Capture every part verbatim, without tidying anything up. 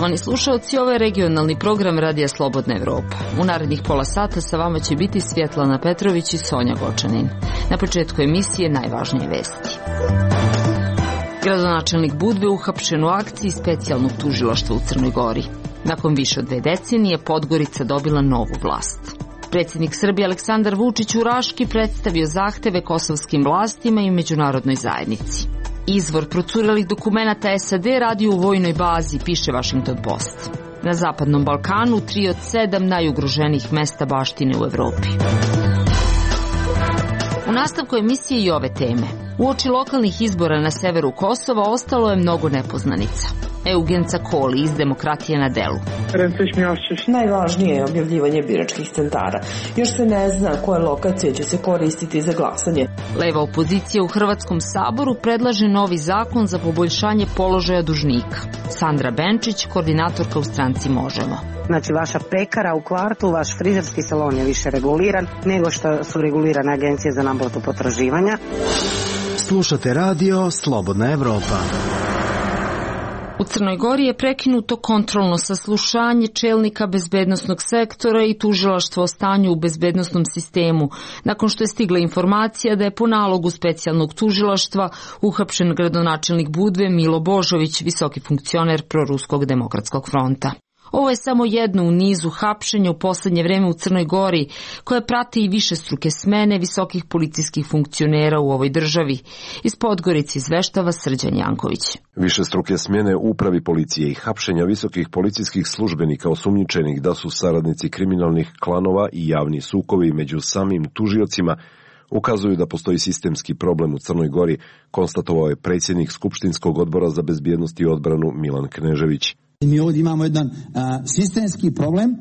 Poštovani slušalci, ovo je regionalni program Radija Slobodna Evropa. U narednih pola sata sa vama će biti Svjetlana Petrović i Sonja Gočanin. Na početku emisije najvažnije vesti. Gradonačelnik Budve uhapšen u akciji specijalnog tužilaštva u Crnoj Gori. Nakon više od dve decenije Podgorica dobila novu vlast. Predsjednik Srbije Aleksandar Vučić u Raški predstavio zahteve kosovskim vlastima i međunarodnoj zajednici. Izvor procurelih dokumenata S A D radi u vojnoj bazi, piše Washington Post. Na Zapadnom Balkanu tri od sedam najugroženijih mesta baštine u Evropi. U nastavku emisije i ove teme. Uoči lokalnih izbora na severu Kosova ostalo je mnogo nepoznanica. Eugen Cakoli iz Demokratije na delu. Najvažnije je objavljivanje biračkih centara. Još se ne zna koje lokacije će se koristiti za glasanje. Leva opozicija u Hrvatskom saboru predlaže novi zakon za poboljšanje položaja dužnika. Sandra Benčić, koordinatorka u stranci Možemo. Znači, vaša pekara u kvartu, vaš frizerski salon je više reguliran nego što su regulirane agencije za naplatu potraživanja. Slušate radio Slobodna Evropa. U Crnoj Gori je prekinuto kontrolno saslušanje čelnika bezbednosnog sektora i tužilaštvo o stanju u bezbednosnom sistemu, nakon što je stigla informacija da je po nalogu specijalnog tužilaštva uhapšen gradonačelnik Budve Milo Božović, visoki funkcioner Proruskog demokratskog fronta. Ovo je samo jedno u nizu hapšenja u poslednje vreme u Crnoj Gori, koje prate i višestruke smene visokih policijskih funkcionera u ovoj državi. Iz Podgorice izveštava Srđan Janković. Višestruke smjene u upravi policije i hapšenja visokih policijskih službenika osumnjičenih da su saradnici kriminalnih klanova i javni sukovi među samim tužiocima ukazuju da postoji sistemski problem u Crnoj Gori, konstatovao je predsjednik Skupštinskog odbora za bezbjednost i odbranu Milan Knežević. Mi ovdje imamo jedan a, sistemski problem,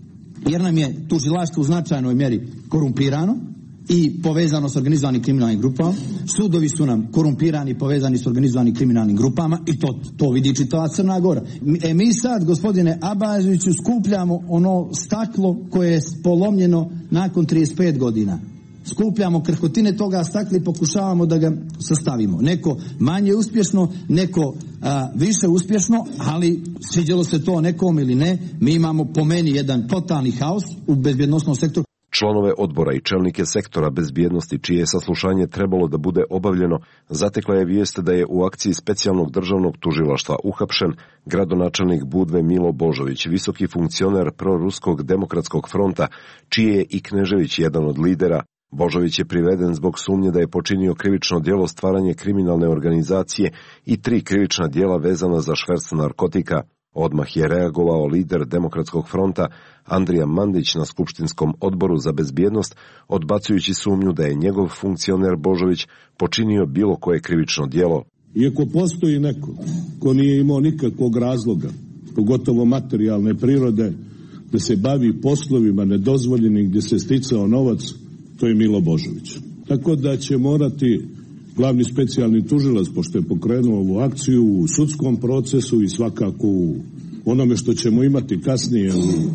jer nam je tužilaštvo u značajnoj mjeri korumpirano i povezano s organizovanim kriminalnim grupama. Sudovi su nam korumpirani i povezani s organizovanim kriminalnim grupama i to, to vidi čitava Crna Gora. E mi sad, gospodine Abazoviću, skupljamo ono staklo koje je polomljeno nakon trideset pet godina. Skupljamo krhotine toga stakla i pokušavamo da ga sastavimo. Neko manje uspješno, neko a, više uspješno, ali sviđalo se to nekom ili ne, mi imamo po meni jedan totalni haos u bezbjednosnom sektoru. Članove odbora i čelnike sektora bezbjednosti, čije je saslušanje trebalo da bude obavljeno, zatekla je vijest da je u akciji specijalnog državnog tužilaštva uhapšen gradonačelnik Budve Milo Božović, visoki funkcioner Proruskog demokratskog fronta, čiji je i Knežević jedan od lidera. Božović je priveden zbog sumnje da je počinio krivično djelo stvaranje kriminalne organizacije i tri krivična djela vezana za šverc narkotika. Odmah je reagovao lider Demokratskog fronta Andrija Mandić na Skupštinskom odboru za bezbjednost, odbacujući sumnju da je njegov funkcioner Božović počinio bilo koje krivično djelo. Iako postoji neko ko nije imao nikakvog razloga, pogotovo materijalne prirode, da se bavi poslovima nedozvoljenim gdje se sticao novac, to je Milo Božović. Tako da će morati glavni specijalni tužilac, pošto je pokrenuo ovu akciju, u sudskom procesu i svakako u onome što ćemo imati kasnije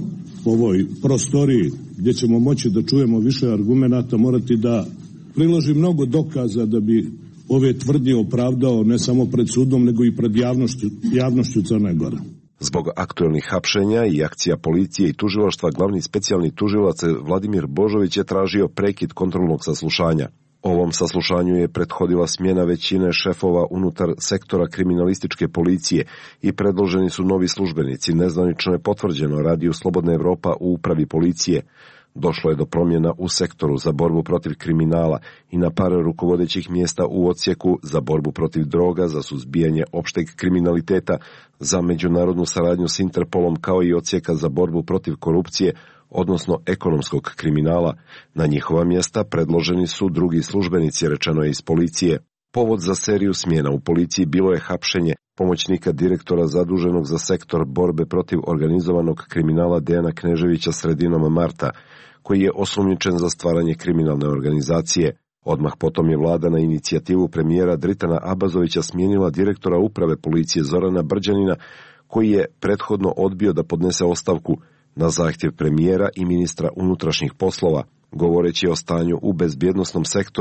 u ovoj prostoriji, gdje ćemo moći da čujemo više argumenata, morati da priloži mnogo dokaza da bi ove tvrdnje opravdao ne samo pred sudom, nego i pred javnošću, javnošću Crne Gore. Zbog aktuelnih hapšenja i akcija policije i tužilaštva, glavni specijalni tužilac Vladimir Božović je tražio prekid kontrolnog saslušanja. Ovom saslušanju je prethodila smjena većine šefova unutar sektora kriminalističke policije i predloženi su novi službenici. Nezvanično je potvrđeno Radiju Slobodna Evropa u upravi policije. Došlo je do promjena u sektoru za borbu protiv kriminala i na par rukovodećih mjesta u odsjeku za borbu protiv droga, za suzbijanje opšteg kriminaliteta, za međunarodnu saradnju s Interpolom, kao i odsjeka za borbu protiv korupcije, odnosno ekonomskog kriminala. Na njihova mjesta predloženi su drugi službenici, rečeno je iz policije. Povod za seriju smjena u policiji bilo je hapšenje pomoćnika direktora zaduženog za sektor borbe protiv organizovanog kriminala Dejana Kneževića sredinom marta, koji je osumnjičen za stvaranje kriminalne organizacije. Odmah potom je vlada na inicijativu premijera Dritana Abazovića smijenila direktora uprave policije Zorana Brđanina, koji je prethodno odbio da podnese ostavku na zahtjev premijera i ministra unutrašnjih poslova. Govoreći o stanju u bezbjednosnom sektoru,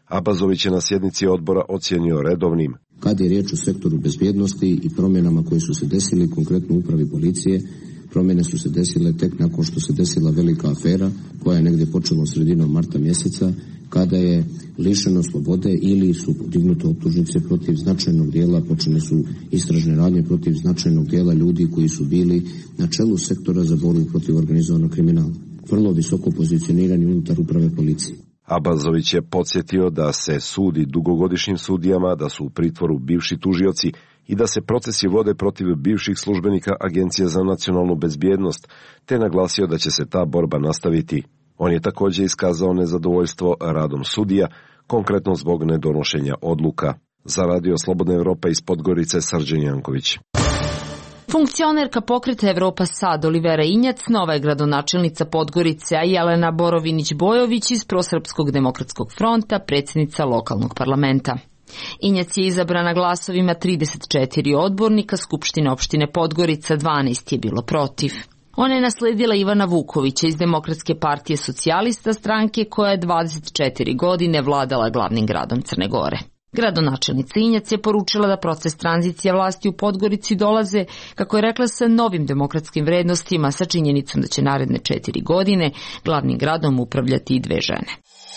Abazović je na sjednici odbora ocijenio redovnim. Kada je riječ o sektoru bezbjednosti i promjenama koje su se desili konkretno u upravi policije, promjene su se desile tek nakon što se desila velika afera koja je negdje počela sredinom marta mjeseca, kada je lišeno slobode ili su podignute optužnice protiv značajnog dijela, počene su istražne radnje protiv značajnog dijela ljudi koji su bili na čelu sektora za borbu protiv organizovanog kriminala. Vrlo visoko pozicionirani unutar uprave policije. Abazović je podsjetio da se sudi dugogodišnjim sudijama, da su u pritvoru bivši tužioci i da se procesi vode protiv bivših službenika Agencije za nacionalnu bezbjednost, te naglasio da će se ta borba nastaviti. On je također iskazao nezadovoljstvo radom sudija, konkretno zbog nedonošenja odluka. Za Radio Slobodna Evropa iz Podgorice, Srđan Janković. Funkcionerka pokreta Evropa Sad Olivera Injac, nova je gradonačelnica Podgorice, a Jelena Borovinić-Bojović iz Prosrpskog demokratskog fronta, predsjednica lokalnog parlamenta. Injac je izabrana glasovima trideset četiri odbornika Skupštine opštine Podgorica, dvanaest je bilo protiv. Ona je nasledila Ivana Vukovića iz Demokratske partije socijalista, stranke koja je dvadeset četiri godine vladala glavnim gradom Crne Gore. Gradonačelnica Injac je poručila da proces tranzicije vlasti u Podgorici dolaze, kako je rekla, sa novim demokratskim vrednostima, sa činjenicom da će naredne četiri godine glavnim gradom upravljati i dve žene.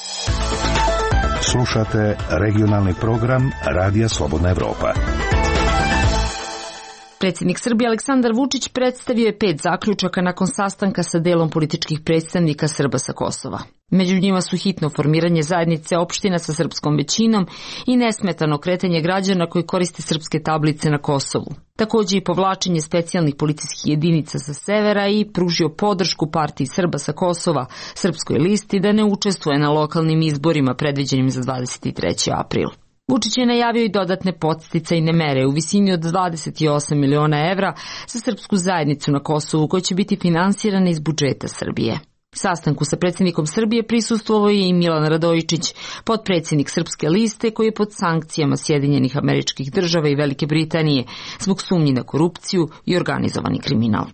Slušate regionalni program Radija Slobodna Evropa. Predsjednik Srbije Aleksandar Vučić predstavio je pet zaključaka nakon sastanka sa delom političkih predstavnika Srba sa Kosova. Među njima su hitno formiranje zajednice opština sa srpskom većinom i nesmetano kretanje građana koji koriste srpske tablice na Kosovu. Također i povlačenje specijalnih policijskih jedinica sa severa i pružio podršku partiji Srba sa Kosova, Srpskoj listi, da ne učestvuje na lokalnim izborima predviđenim za dvadeset treći april. Vučić je najavio i dodatne podsticajne mere u visini od dvadeset osam miliona evra za srpsku zajednicu na Kosovu, koja će biti finansirana iz budžeta Srbije. Sastanku sa predsjednikom Srbije prisustvovao je i Milan Radojičić, potpredsjednik Srpske liste, koji je pod sankcijama Sjedinjenih Američkih Država i Velike Britanije zbog sumnji na korupciju i organizovani kriminal.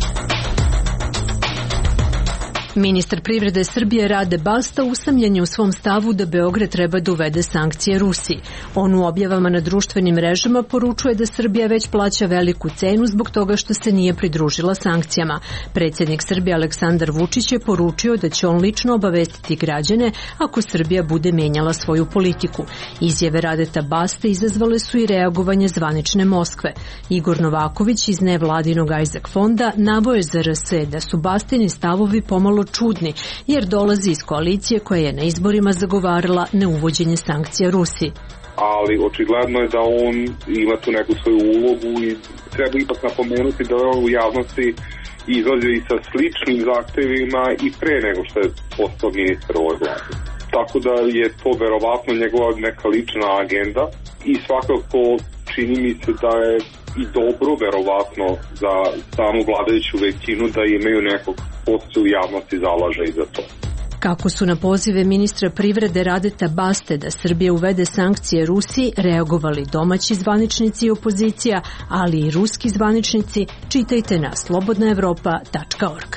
Ministar privrede Srbije Rade Basta usamljen je u svom stavu da Beograd treba da uvede sankcije Rusiji. On u objavama na društvenim mrežama poručuje da Srbija već plaća veliku cenu zbog toga što se nije pridružila sankcijama. Predsjednik Srbije Aleksandar Vučić je poručio da će on lično obavestiti građane ako Srbija bude menjala svoju politiku. Izjave Radeta Baste izazvale su i reagovanje zvanične Moskve. Igor Novaković iz nevladinog Isaac fonda naveo je za R S da su Bastini stavovi pomalo čudni, jer dolazi iz koalicije koja je na izborima zagovarala neuvođenje sankcija Rusiji. Ali očigledno je da on ima tu neku svoju ulogu i treba ipak napomenuti da je on u javnosti izlazio i sa sličnim zahtevima i pre nego što je postao ministar ove vlade. Tako da je to verovatno njegova neka lična agenda i svakako čini mi se da je i dobro verovatno za samu vladajuću većinu da imaju nekog ko se u javnosti zalaže i za to. Kako su na pozive ministra privrede Radeta Baste da Srbija uvede sankcije Rusiji reagovali domaći zvaničnici i opozicija, ali i ruski zvaničnici, čitajte na slobodna evropa tačka org.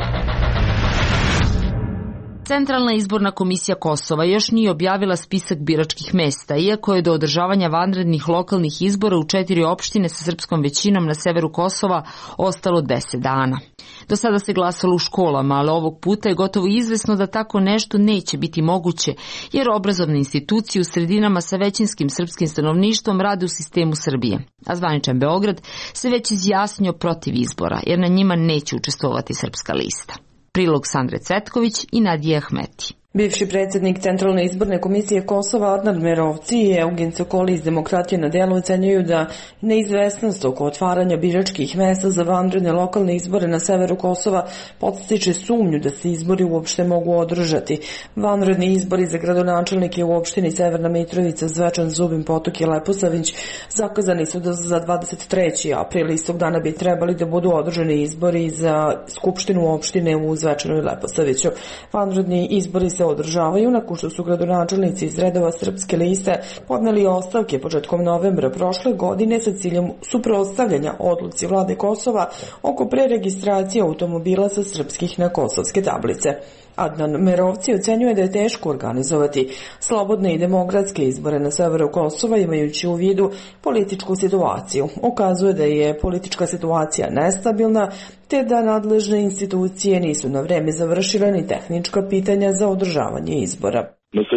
Centralna izborna komisija Kosova još nije objavila spisak biračkih mesta, iako je do održavanja vanrednih lokalnih izbora u četiri opštine sa srpskom većinom na severu Kosova ostalo deset dana. Do sada se glasalo u školama, ali ovog puta je gotovo izvesno da tako nešto neće biti moguće, jer obrazovne institucije u sredinama sa većinskim srpskim stanovništvom rade u sistemu Srbije. A zvaničan Beograd se već izjasnio protiv izbora, jer na njima neće učestvovati Srpska lista. Prilog Sandre Cetković i Nadije Ahmeti. Bivši predsjednik Centralne izborne komisije Kosova Adnan Merovci i Eugen Sokoli iz Demokratije na delu ocenjuju da neizvesnost oko otvaranja biračkih mesta za vanredne lokalne izbore na severu Kosova podstiče sumnju da se izbori uopšte mogu održati. Vanredni izbori za gradonačelnike u opštini Severna Mitrovica, Zvečan, Zubin Potok i Leposavić zakazani su za dvadeset treći april. Istog dana bi trebali da budu održani izbori za skupštinu opštine u Zvečanu i Leposaviću. Vanredni izbori se se održavaju nakon što su gradonačelnici iz redova Srpske liste podneli ostavke početkom novembra prošle godine sa ciljem suprotstavljanja odluci vlade Kosova oko preregistracije automobila sa srpskih na kosovske tablice. Adnan Merovci ocenjuje da je teško organizovati slobodne i demokratske izbore na severu Kosova imajući u vidu političku situaciju. Ukazuje da je politička situacija nestabilna te da nadležne institucije nisu na vreme završile ni tehnička pitanja za održavanje izbora.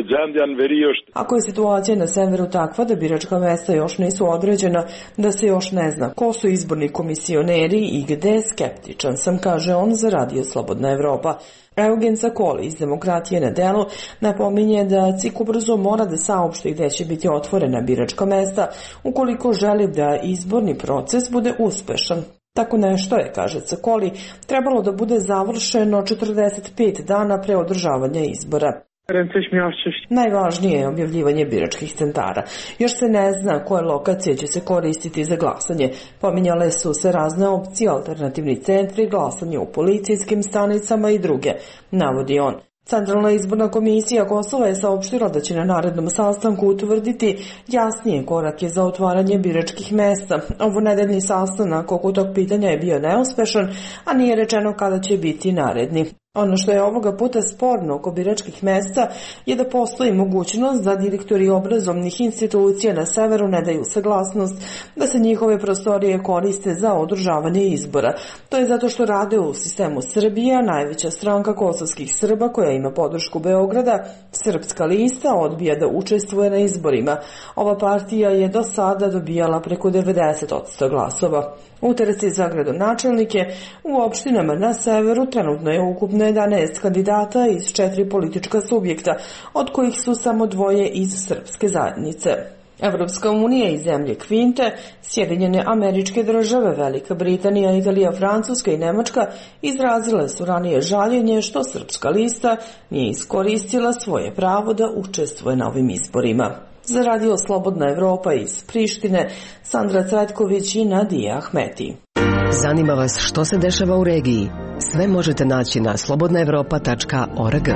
Ako je situacija na severu takva da biračka mesta još nisu određena, da se još ne zna ko su izborni komisioneri i gde, skeptičan sam, kaže on za Radio Slobodna Evropa. Eugen Sakoli iz Demokratije na delu napominje da C I K ubrzo mora da saopšti gde će biti otvorena biračka mesta ukoliko želi da izborni proces bude uspešan. Tako nešto je, kaže Sakoli, trebalo da bude završeno četrdeset pet dana pre održavanja izbora. Najvažnije je objavljivanje biračkih centara. Još se ne zna koje lokacije će se koristiti za glasanje. Pominjale su se razne opcije, alternativni centri, glasanje u policijskim stanicama i druge, navodi on. Centralna izborna komisija Kosova je saopštila da će na narednom sastanku utvrditi jasnije korake za otvaranje biračkih mesta. Ovo nedeljni sastanak oko tog pitanja je bio neuspešan, a nije rečeno kada će biti naredni. Ono što je ovoga puta sporno oko biračkih mesta je da postoji mogućnost da direktori obrazovnih institucija na severu ne daju saglasnost da se njihove prostorije koriste za održavanje izbora. To je zato što rade u sistemu Srbija, najveća stranka kosovskih Srba koja ima podršku Beograda, Srpska lista, odbija da učestvuje na izborima. Ova partija je do sada dobijala preko devedeset posto glasova. U trci za gradonačelnike u opštinama na severu trenutno je ukupno jedanaest kandidata iz četiri politička subjekta, od kojih su samo dvoje iz srpske zajednice. Evropska unija i zemlje Kvinte, Sjedinjene Američke Države, Velika Britanija, Italija, Francuska i Nemačka izrazile su ranije žaljenje što Srpska lista nije iskoristila svoje pravo da učestvuje na ovim izborima. Za Radio Slobodna Evropa iz Prištine, Sandra Cvetković i Nadija Ahmeti. Zanima vas što se dešava u regiji? Sve možete naći na slobodna evropa tačka org.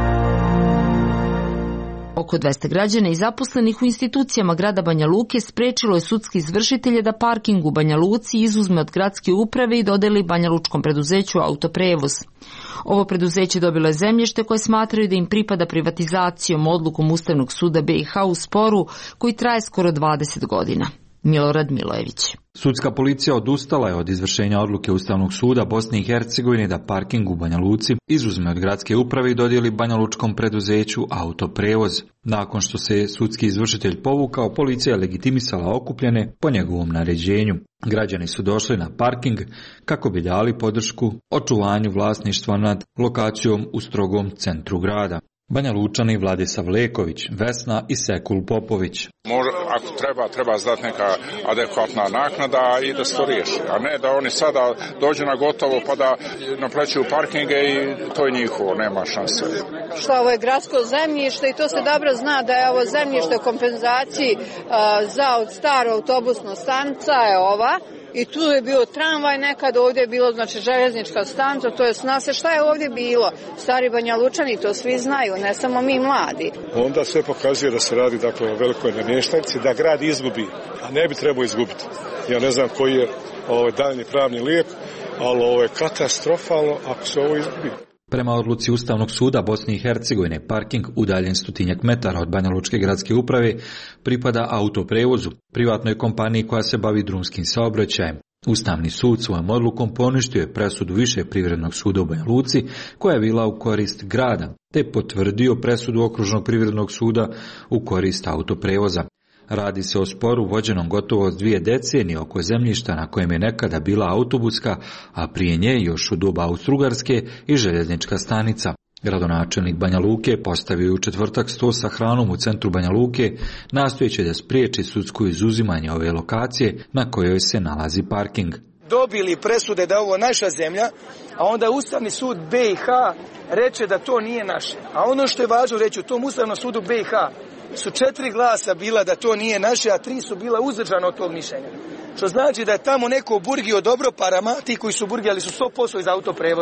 Oko dvesta građana i zaposlenih u institucijama grada Banja Luke sprečilo je sudski izvršitelje da parking u Banja Luci izuzme od gradske uprave i dodeli Banja Lučkom preduzeću Autoprevoz. Ovo preduzeće dobilo je zemljište koje smatraju da im pripada privatizacijom odlukom Ustavnog suda B i H u sporu koji traje skoro dvadeset godina. Milorad Milojević. Sudska policija odustala je od izvršenja odluke Ustavnog suda Bosne i Hercegovine da parking u Banja Luci izuzme od gradske uprave i dodijeli Banja Lučkom preduzeću Autoprevoz. Nakon što se sudski izvršitelj povukao, policija je legitimisala okupljene po njegovom naređenju. Građani su došli na parking kako bi dali podršku očuvanju vlasništva nad lokacijom u strogom centru grada. Banja Lučani Vladisav Leković, Vesna i Sekul Popović. Može, ako treba, treba zdati neka adekvatna naknada i da se to riješi, a ne da oni sada dođu na gotovo pa da naplaćuju parkinge i to je njihovo, nema šanse. Što ovo je gradsko zemljište i to se dobro zna da je ovo zemljište u kompenzaciji uh, za od staro autobusno stanica je ova. I tu je bio tramvaj nekad, ovdje je bilo znači željeznička stanica, to je zna se šta je ovdje bilo. Stari Banja Lučani to svi znaju, ne samo mi mladi. Onda sve pokazuje da se radi dakle o velikoj namještajci, da grad izgubi, a ne bi trebao izgubiti. Ja ne znam koji je ovaj daljnji pravni lijek, ali ovo je katastrofalno ako se ovo izgubi. Prema odluci Ustavnog suda Bosne i Hercegovine, parking udaljen stotinjak metara od Banja Lučke gradske uprave pripada Autoprevozu, privatnoj kompaniji koja se bavi drumskim saobraćajem. Ustavni sud svojom odlukom poništio je presudu više privrednog suda u Banja Luci koja je bila u korist grada, te potvrdio presudu okružnog privrednog suda u korist Autoprevoza. Radi se o sporu vođenom gotovo s dvije decenije oko zemljišta na kojem je nekada bila autobuska, a prije nje još u doba Austrougarske i željeznička stanica. Gradonačelnik Banja Luke postavio u četvrtak sto sa hranom u centru Banja Luke, nastojeći da spriječi sudsko izuzimanje ove lokacije na kojoj se nalazi parking. Dobili presude da ovo naša zemlja, a onda Ustavni sud B i H reče da to nije naše. A ono što je važno reći, u tom Ustavnom sudu B i H su četiri glasa bila da to nije naše, a tri su bila uzdržana od tog mišljenja. Što znači da je tamo neko burgio dobro parama, ti koji su burgijali su sto posto iz Autoprevoza.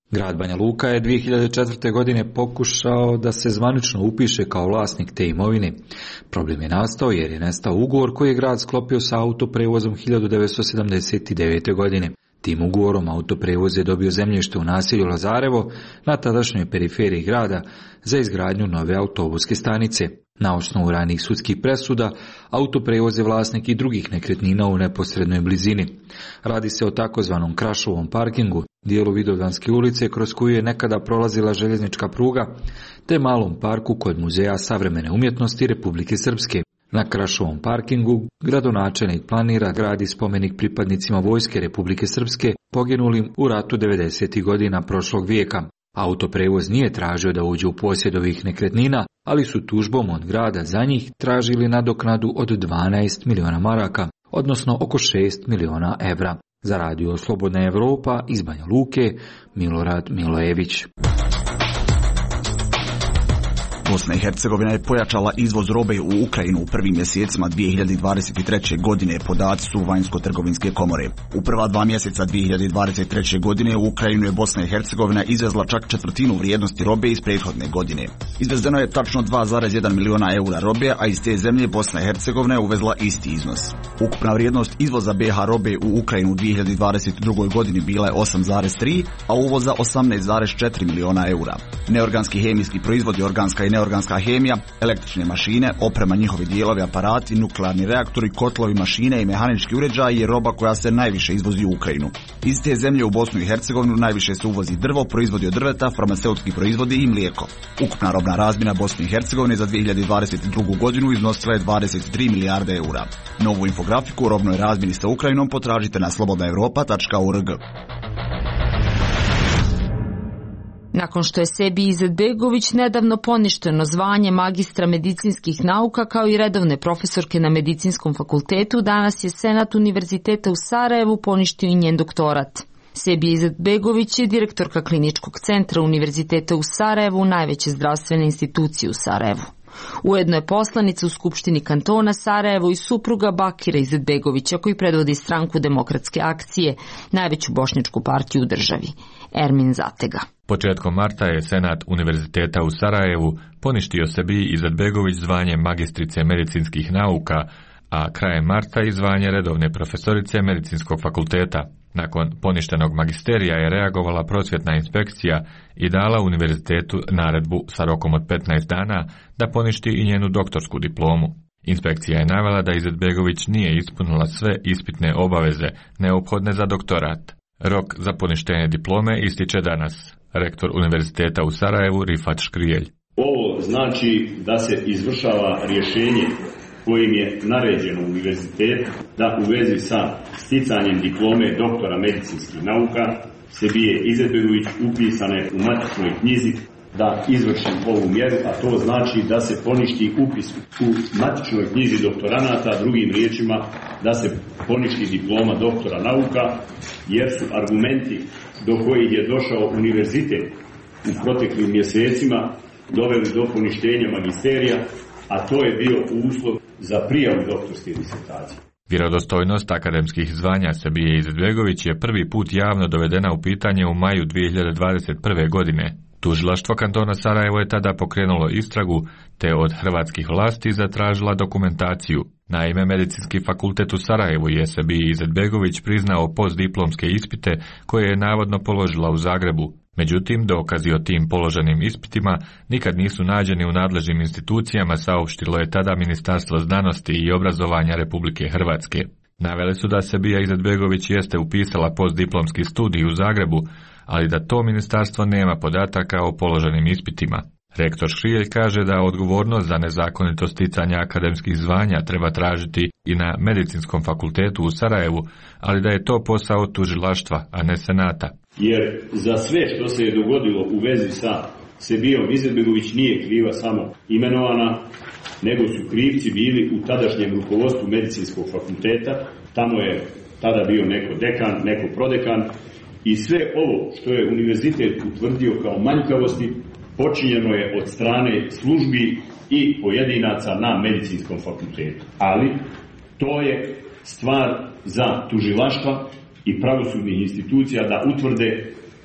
Grad Banja Luka je dvije hiljade četvrte. godine pokušao da se zvanično upiše kao vlasnik te imovine. Problem je nastao jer je nestao ugovor koji je grad sklopio sa autoprevozom hiljadu devetsto sedamdeset devete. godine. Tim ugovorom autoprevoz je dobio zemljište u naselju Lazarevo na tadašnjoj periferiji grada za izgradnju nove autobuske stanice. Na osnovu ranih sudskih presuda, autoprevoz je vlasnik i drugih nekretnina u neposrednoj blizini. Radi se o takozvanom Krašovom parkingu, dijelu Vidovdanske ulice kroz koju je nekada prolazila željeznička pruga, te malom parku kod Muzeja savremene umjetnosti Republike Srpske. Na Krašovom parkingu gradonačelnik planira gradi spomenik pripadnicima Vojske Republike Srpske poginulim u ratu devedesetih godina prošlog vijeka. Autoprevoz nije tražio da uđe u posjed ovih nekretnina, ali su tužbom od grada za njih tražili nadoknadu od dvanaest miliona maraka, odnosno oko šest miliona evra. Za radio Slobodna Evropa iz Banja Luke, Milorad Milojević. Bosna i Hercegovina je pojačala izvoz robe u Ukrajinu u prvim mjesecima dvije hiljade dvadeset treće. godine, podaci su Vanjsko-trgovinske komore. U prva dva mjeseca dvije hiljade dvadeset treće. godine u Ukrajinu je Bosna i Hercegovina izvezla čak četvrtinu vrijednosti robe iz prethodne godine. Izvezeno je tačno dva zarez jedan miliona eura robe, a iz te zemlje Bosna i Hercegovina je uvezla isti iznos. Ukupna vrijednost izvoza B H robe u Ukrajinu u dvije hiljade dvadeset drugoj. godini bila je osam zarez tri, a uvoza osamnaest zarez četiri miliona eura. Neorganski hemijski proizvodi, organska i neorganska hemija, električne mašine, oprema, njihovi dijelovi, aparati, nuklearni reaktori, kotlovi, mašine i mehanički uređaji je roba koja se najviše izvozi u Ukrajinu. Iz te zemlje u Bosnu i Hercegovinu najviše se uvozi drvo, proizvodi od drveta, farmaceutski proizvodi i mlijeko. Ukupna robna razmjena Bosne i Hercegovine za dvije hiljade dvadeset drugu. godinu iznosila je dvadeset tri milijarde eura. Novu infografiku o robnoj razmjeni sa Ukrajinom potražite na slobodna europa tačka org. Nakon što je Sebi Izetbegović nedavno poništeno zvanje magistra medicinskih nauka kao i redovne profesorke na Medicinskom fakultetu, danas je Senat Univerziteta u Sarajevu poništio i njen doktorat. Sebi Izetbegović je direktorka Kliničkog centra Univerziteta u Sarajevu, najveće zdravstvene institucije u Sarajevu. Ujedno je poslanica u Skupštini kantona Sarajevo i supruga Bakira Izetbegovića koji predvodi stranku Demokratske akcije, najveću bošnjačku partiju u državi. Ermin Zatega. Početkom marta je Senat Univerziteta u Sarajevu poništio Sebi Izetbegović zvanje magistrice medicinskih nauka, a krajem marta i zvanje redovne profesorice Medicinskog fakulteta. Nakon poništenog magisterija je reagovala prosvjetna inspekcija i dala univerzitetu naredbu sa rokom od petnaest dana da poništi i njenu doktorsku diplomu. Inspekcija je navela da Izetbegović nije ispunila sve ispitne obaveze neophodne za doktorat. Rok za poništenje diplome ističe danas. Rektor Univerziteta u Sarajevu Rifat Škrijelj. Ovo znači da se izvršava rješenje kojim je naređeno univerzitet da u vezi sa sticanjem diplome doktora medicinskih nauka Sebije Izetbegović upisane u matičnoj knjizi da izvrši ovu mjeru, a to znači da se poništi upis u matičnoj knjizi doktoranata, drugim riječima da se poništi diploma doktora nauka, jer su argumenti do kojih je došao univerzitet u proteklim mjesecima doveli do poništenja magisterija, a to je bio uslov za prijavu doktorske disertacije. Vjerodostojnost akademskih zvanja Sebije Izetbegović je prvi put javno dovedena u pitanje u maju dvije hiljade dvadeset prve. godine. Tužilaštvo kantona Sarajevo je tada pokrenulo istragu, te od hrvatskih vlasti zatražila dokumentaciju. Naime, Medicinski fakultet u Sarajevu je Sebiji Izetbegović priznao postdiplomske ispite koje je navodno položila u Zagrebu. Međutim, dokazi o tim položenim ispitima nikad nisu nađeni u nadležnim institucijama, saopštilo je tada Ministarstvo znanosti i obrazovanja Republike Hrvatske. Navele su da Sebija Izetbegović jeste upisala postdiplomski studij u Zagrebu, ali da to ministarstvo nema podataka o položenim ispitima. Rektor Škrijelj kaže da odgovornost za nezakonito sticanje akademskih zvanja treba tražiti i na Medicinskom fakultetu u Sarajevu, ali da je to posao tužilaštva, a ne Senata. Jer za sve što se je dogodilo u vezi sa Sebijom Izetbegović nije kriva samo imenovana, nego su krivci bili u tadašnjem rukovodstvu Medicinskog fakulteta. Tamo je tada bio neko dekan, neko prodekan i sve ovo što je univerzitet utvrdio kao manjkavosti počinjeno je od strane službi i pojedinaca na Medicinskom fakultetu. Ali to je stvar za tužilaštva i pravosudnih institucija da utvrde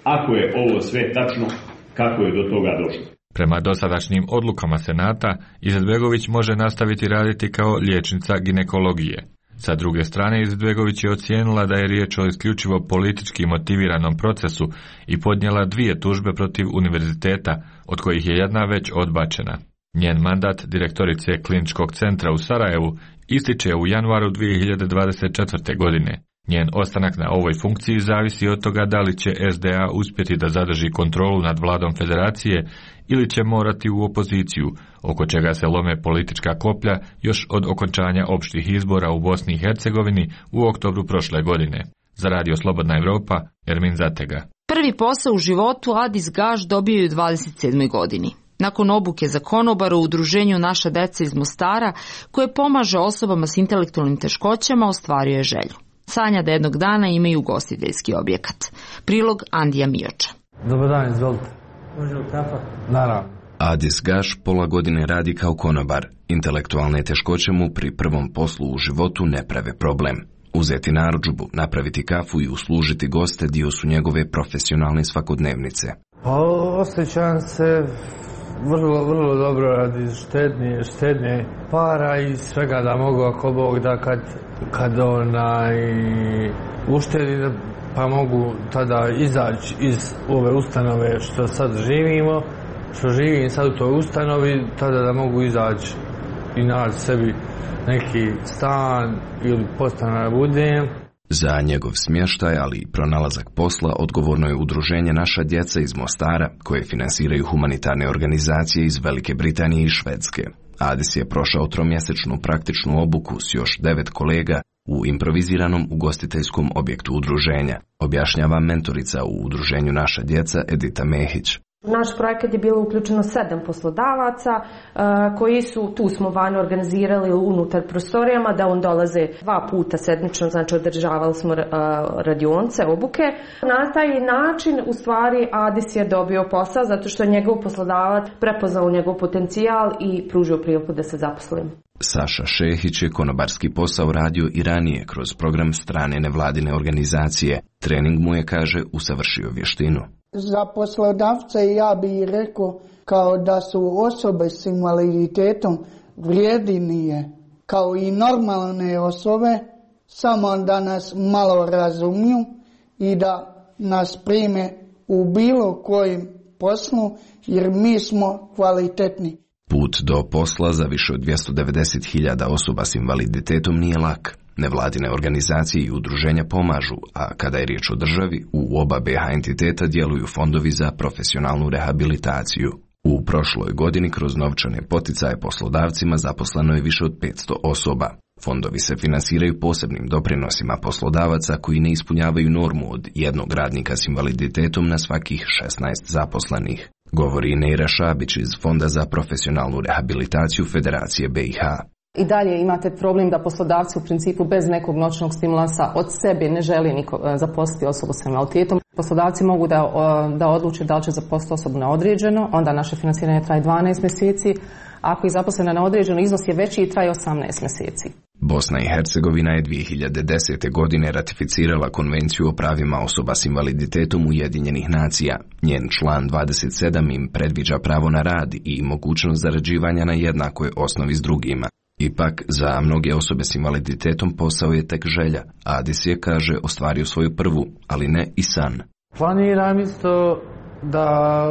ako je ovo sve tačno, kako je do toga došlo. Prema dosadašnjim odlukama Senata, Izetbegović može nastaviti raditi kao liječnica ginekologije. Sa druge strane, Izetbegović je ocijenila da je riječ o isključivo politički motiviranom procesu i podnijela dvije tužbe protiv univerziteta, od kojih je jedna već odbačena. Njen mandat direktorice Kliničkog centra u Sarajevu ističe u januaru dvije hiljade dvadeset četvrte. godine. Njen ostanak na ovoj funkciji zavisi od toga da li će S D A uspjeti da zadrži kontrolu nad vladom federacije ili će morati u opoziciju, oko čega se lome politička koplja još od okončanja opštih izbora u Bosni i Hercegovini u oktobru prošle godine. Za Radio Slobodna Evropa, Ermin Zatega. Prvi posao u životu Adis Gaš dobio je u dvadeset sedmoj. godini. Nakon obuke za konobara u udruženju Naša deca iz Mostara, koje pomaže osobama s intelektualnim teškoćama, ostvario je želju. Sanja da jednog dana imaju ugostiteljski objekat. Prilog Andija Mioča. Dobar dan, izvolite. Može li kafa? Naravno. Adis Gaš pola godine radi kao konobar. Intelektualne teškoće mu pri prvom poslu u životu ne prave problem. Uzeti narudžbu, napraviti kafu i uslužiti goste dio su njegove profesionalne svakodnevnice. Pa osjećam se vrlo, vrlo dobro radi štednje, štednje para i svega da mogu ako Bog da kad, kad onaj uštedi pa mogu tada izaći iz ove ustanove što sad živimo, što živim sad u toj ustanovi, tada da mogu izaći i naći sebi neki stan ili postanar budem. Za njegov smještaj, ali i pronalazak posla, odgovorno je udruženje Naša djeca iz Mostara, koje finansiraju humanitarne organizacije iz Velike Britanije i Švedske. Adis je prošao tromjesečnu praktičnu obuku s još devet kolega u improviziranom ugostiteljskom objektu udruženja, objašnjava mentorica u udruženju Naša djeca Edita Mehić. U naš projekat je bilo uključeno sedam poslodavaca koji su, tu smo vani organizirali unutar prostorijama da on dolaze dva puta sedmično, znači održavali smo radionce, obuke. Na taj način u stvari Adis je dobio posao zato što je njegov poslodavac prepoznao njegov potencijal i pružio priliku da se zaposlim. Saša Šehić je konobarski posao radio i ranije kroz program strane nevladine organizacije. Trening mu je, kaže, usavršio vještinu. Za poslodavce ja bih rekao kao da su osobe s invaliditetom vrijednije kao i normalne osobe, samo da nas malo razumiju i da nas prime u bilo kojem poslu jer mi smo kvalitetni. Put do posla za više od dvjesto devedeset hiljada osoba s invaliditetom nije lak. Nevladine organizacije i udruženja pomažu, a kada je riječ o državi, u oba B H entiteta djeluju fondovi za profesionalnu rehabilitaciju. U prošloj godini kroz novčane poticaje poslodavcima zaposleno je više od petsto osoba. Fondovi se finansiraju posebnim doprinosima poslodavaca koji ne ispunjavaju normu od jednog radnika s invaliditetom na svakih šesnaest zaposlenih, govori Neira Šabić iz Fonda za profesionalnu rehabilitaciju Federacije B i H. I dalje imate problem da poslodavci u principu bez nekog noćnog stimulansa od sebe ne želi niko zaposliti osobu sa invaliditetom. Poslodavci mogu da, da odluče da li će zaposliti osobu na određeno, onda naše financiranje traje dvanaest mjeseci. Ako je zaposlena na određeno, iznos je veći i traje osamnaest mjeseci. Bosna i Hercegovina je dvije hiljade desete. godine ratificirala Konvenciju o pravima osoba s invaliditetom Ujedinjenih nacija. Njen član dvadeset sedam im predviđa pravo na rad i mogućnost zarađivanja na jednakoj osnovi s drugima. Ipak, za mnoge osobe s invaliditetom posao je tek želja. Adis je, kaže, ostvario svoju prvu, ali ne i san. Planiram isto da,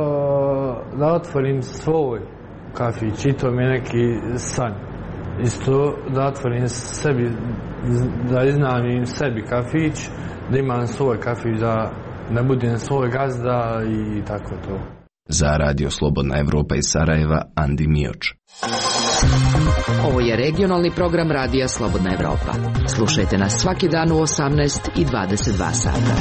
da otvorim svoj kafić i to mi je neki san. Isto da otvorim sebi, da iznajmim sebi kafić, da imam svoj kafić, da ne budem svoj gazda i tako to. Za Radio Slobodna Evropa iz Sarajeva, Andi Mioč. Ovo je regionalni program Radija Slobodna Evropa. Slušajte nas svaki dan u osamnaest i dvadeset dva sata.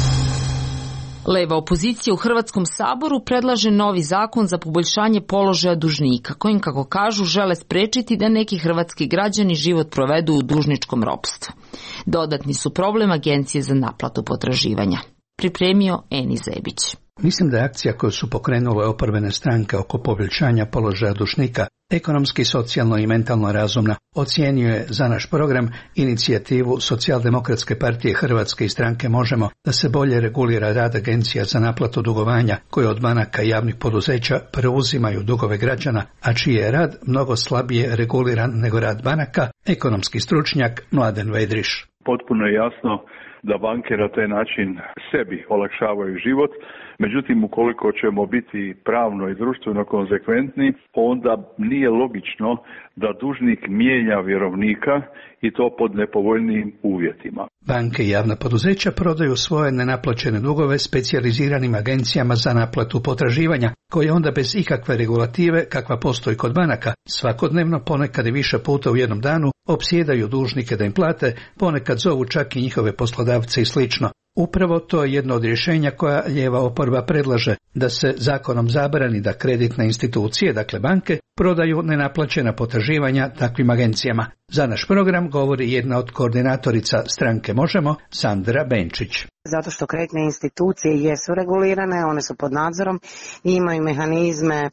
Leva opozicija u Hrvatskom saboru predlaže novi zakon za poboljšanje položaja dužnika, kojim, kako kažu, žele sprečiti da neki hrvatski građani život provedu u dužničkom ropstvu. Dodatni su problem Agencije za naplatu potraživanja. Pripremio Eni Zebić. Mislim da je akcija koju su pokrenule oporbene stranke oko poboljšanja položaja dužnika ekonomski, socijalno i mentalno razumna. Ocijenio je za naš program inicijativu Socijaldemokratske partije Hrvatske i stranke Možemo da se bolje regulira rad agencija za naplatu dugovanja koje od banaka i javnih poduzeća preuzimaju dugove građana, a čiji je rad mnogo slabije reguliran nego rad banaka, ekonomski stručnjak Mladen Vedriš. Potpuno je jasno da banke na taj način sebi olakšavaju život, međutim ukoliko ćemo biti pravno i društveno konzekventni, onda nije logično da dužnik mijenja vjerovnika i to pod nepovoljnim uvjetima. Banke i javna poduzeća prodaju svoje nenaplaćene dugove specijaliziranim agencijama za naplatu potraživanja, koje onda bez ikakve regulative, kakva postoji kod banaka, svakodnevno, ponekad i više puta u jednom danu, opsjedaju dužnike da im plate, ponekad zovu čak i njihove poslodavce i slično. Upravo to je jedno od rješenja koja lijeva oporba predlaže, da se zakonom zabrani da kreditne institucije, dakle banke, prodaju nenaplaćena potraživanja takvim agencijama. Za naš program govori jedna od koordinatorica stranke Možemo, Sandra Benčić. Zato što kreditne institucije jesu regulirane, one su pod nadzorom i imaju mehanizme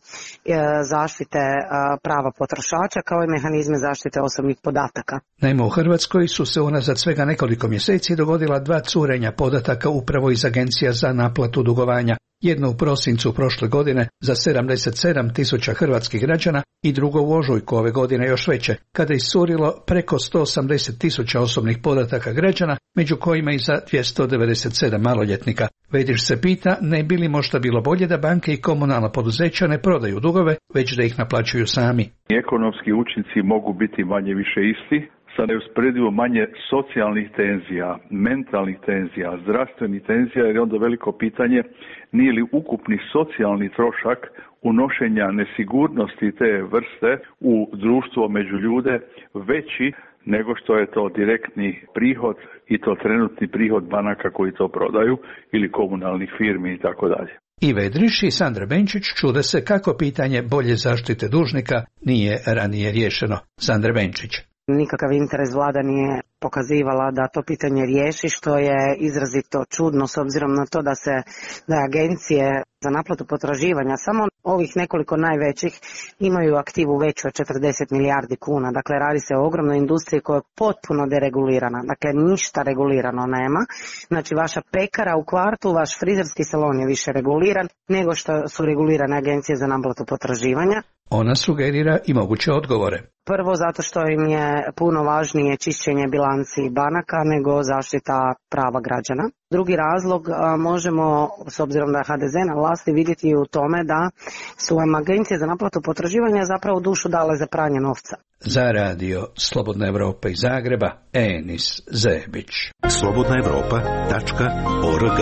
zaštite prava potrošača kao i mehanizme zaštite osobnih podataka. Naime, u Hrvatskoj su se unazad svega nekoliko mjeseci dogodila dva curenja podataka upravo iz agencija za naplatu dugovanja. Jedno u prosincu prošle godine za sedamdeset sedam tisuća hrvatskih građana i drugo u ožujku ove godine još veće, kada je iscurilo preko sto osamdeset tisuća osobnih podataka građana, među kojima i za dvjesto devedeset sedam maloljetnika. Vediš se pita, ne bi li možda bilo bolje da banke i komunalna poduzeća ne prodaju dugove, već da ih naplaćuju sami. Ekonomski učinci mogu biti manje više isti, sa neusporedivo manje socijalnih tenzija, mentalnih tenzija, zdravstvenih tenzija, jer je onda veliko pitanje nije li ukupni socijalni trošak unošenja nesigurnosti te vrste u društvo među ljude veći nego što je to direktni prihod i to trenutni prihod banaka koji to prodaju ili komunalnih firmi i tako dalje. I Vedriš i Sandra Benčić čude se kako pitanje bolje zaštite dužnika nije ranije riješeno. Sandra Benčić. Nikakav interes vlada nije pokazivala da to pitanje riješi, što je izrazito čudno s obzirom na to da se da agencije za naplatu potraživanja samo ovih nekoliko najvećih imaju aktivu veću od četrdeset milijardi kuna. Dakle, radi se o ogromnoj industriji koja je potpuno deregulirana. Dakle, ništa regulirano nema. Znači, vaša pekara u kvartu, vaš frizerski salon je više reguliran nego što su regulirane agencije za naplatu potraživanja. Ona sugerira i moguće odgovore. Prvo zato što im je puno važnije čišćenje bilanci banaka nego zaštita prava građana. Drugi razlog a, možemo, s obzirom da je ha de ze na vlasti, vidjeti u tome da su vam agencije za naplatu potraživanja zapravo dušu dale za pranje novca. Za radio Slobodna Evropa iz Zagreba, Enis Zebić. slobodna evropa tačka org.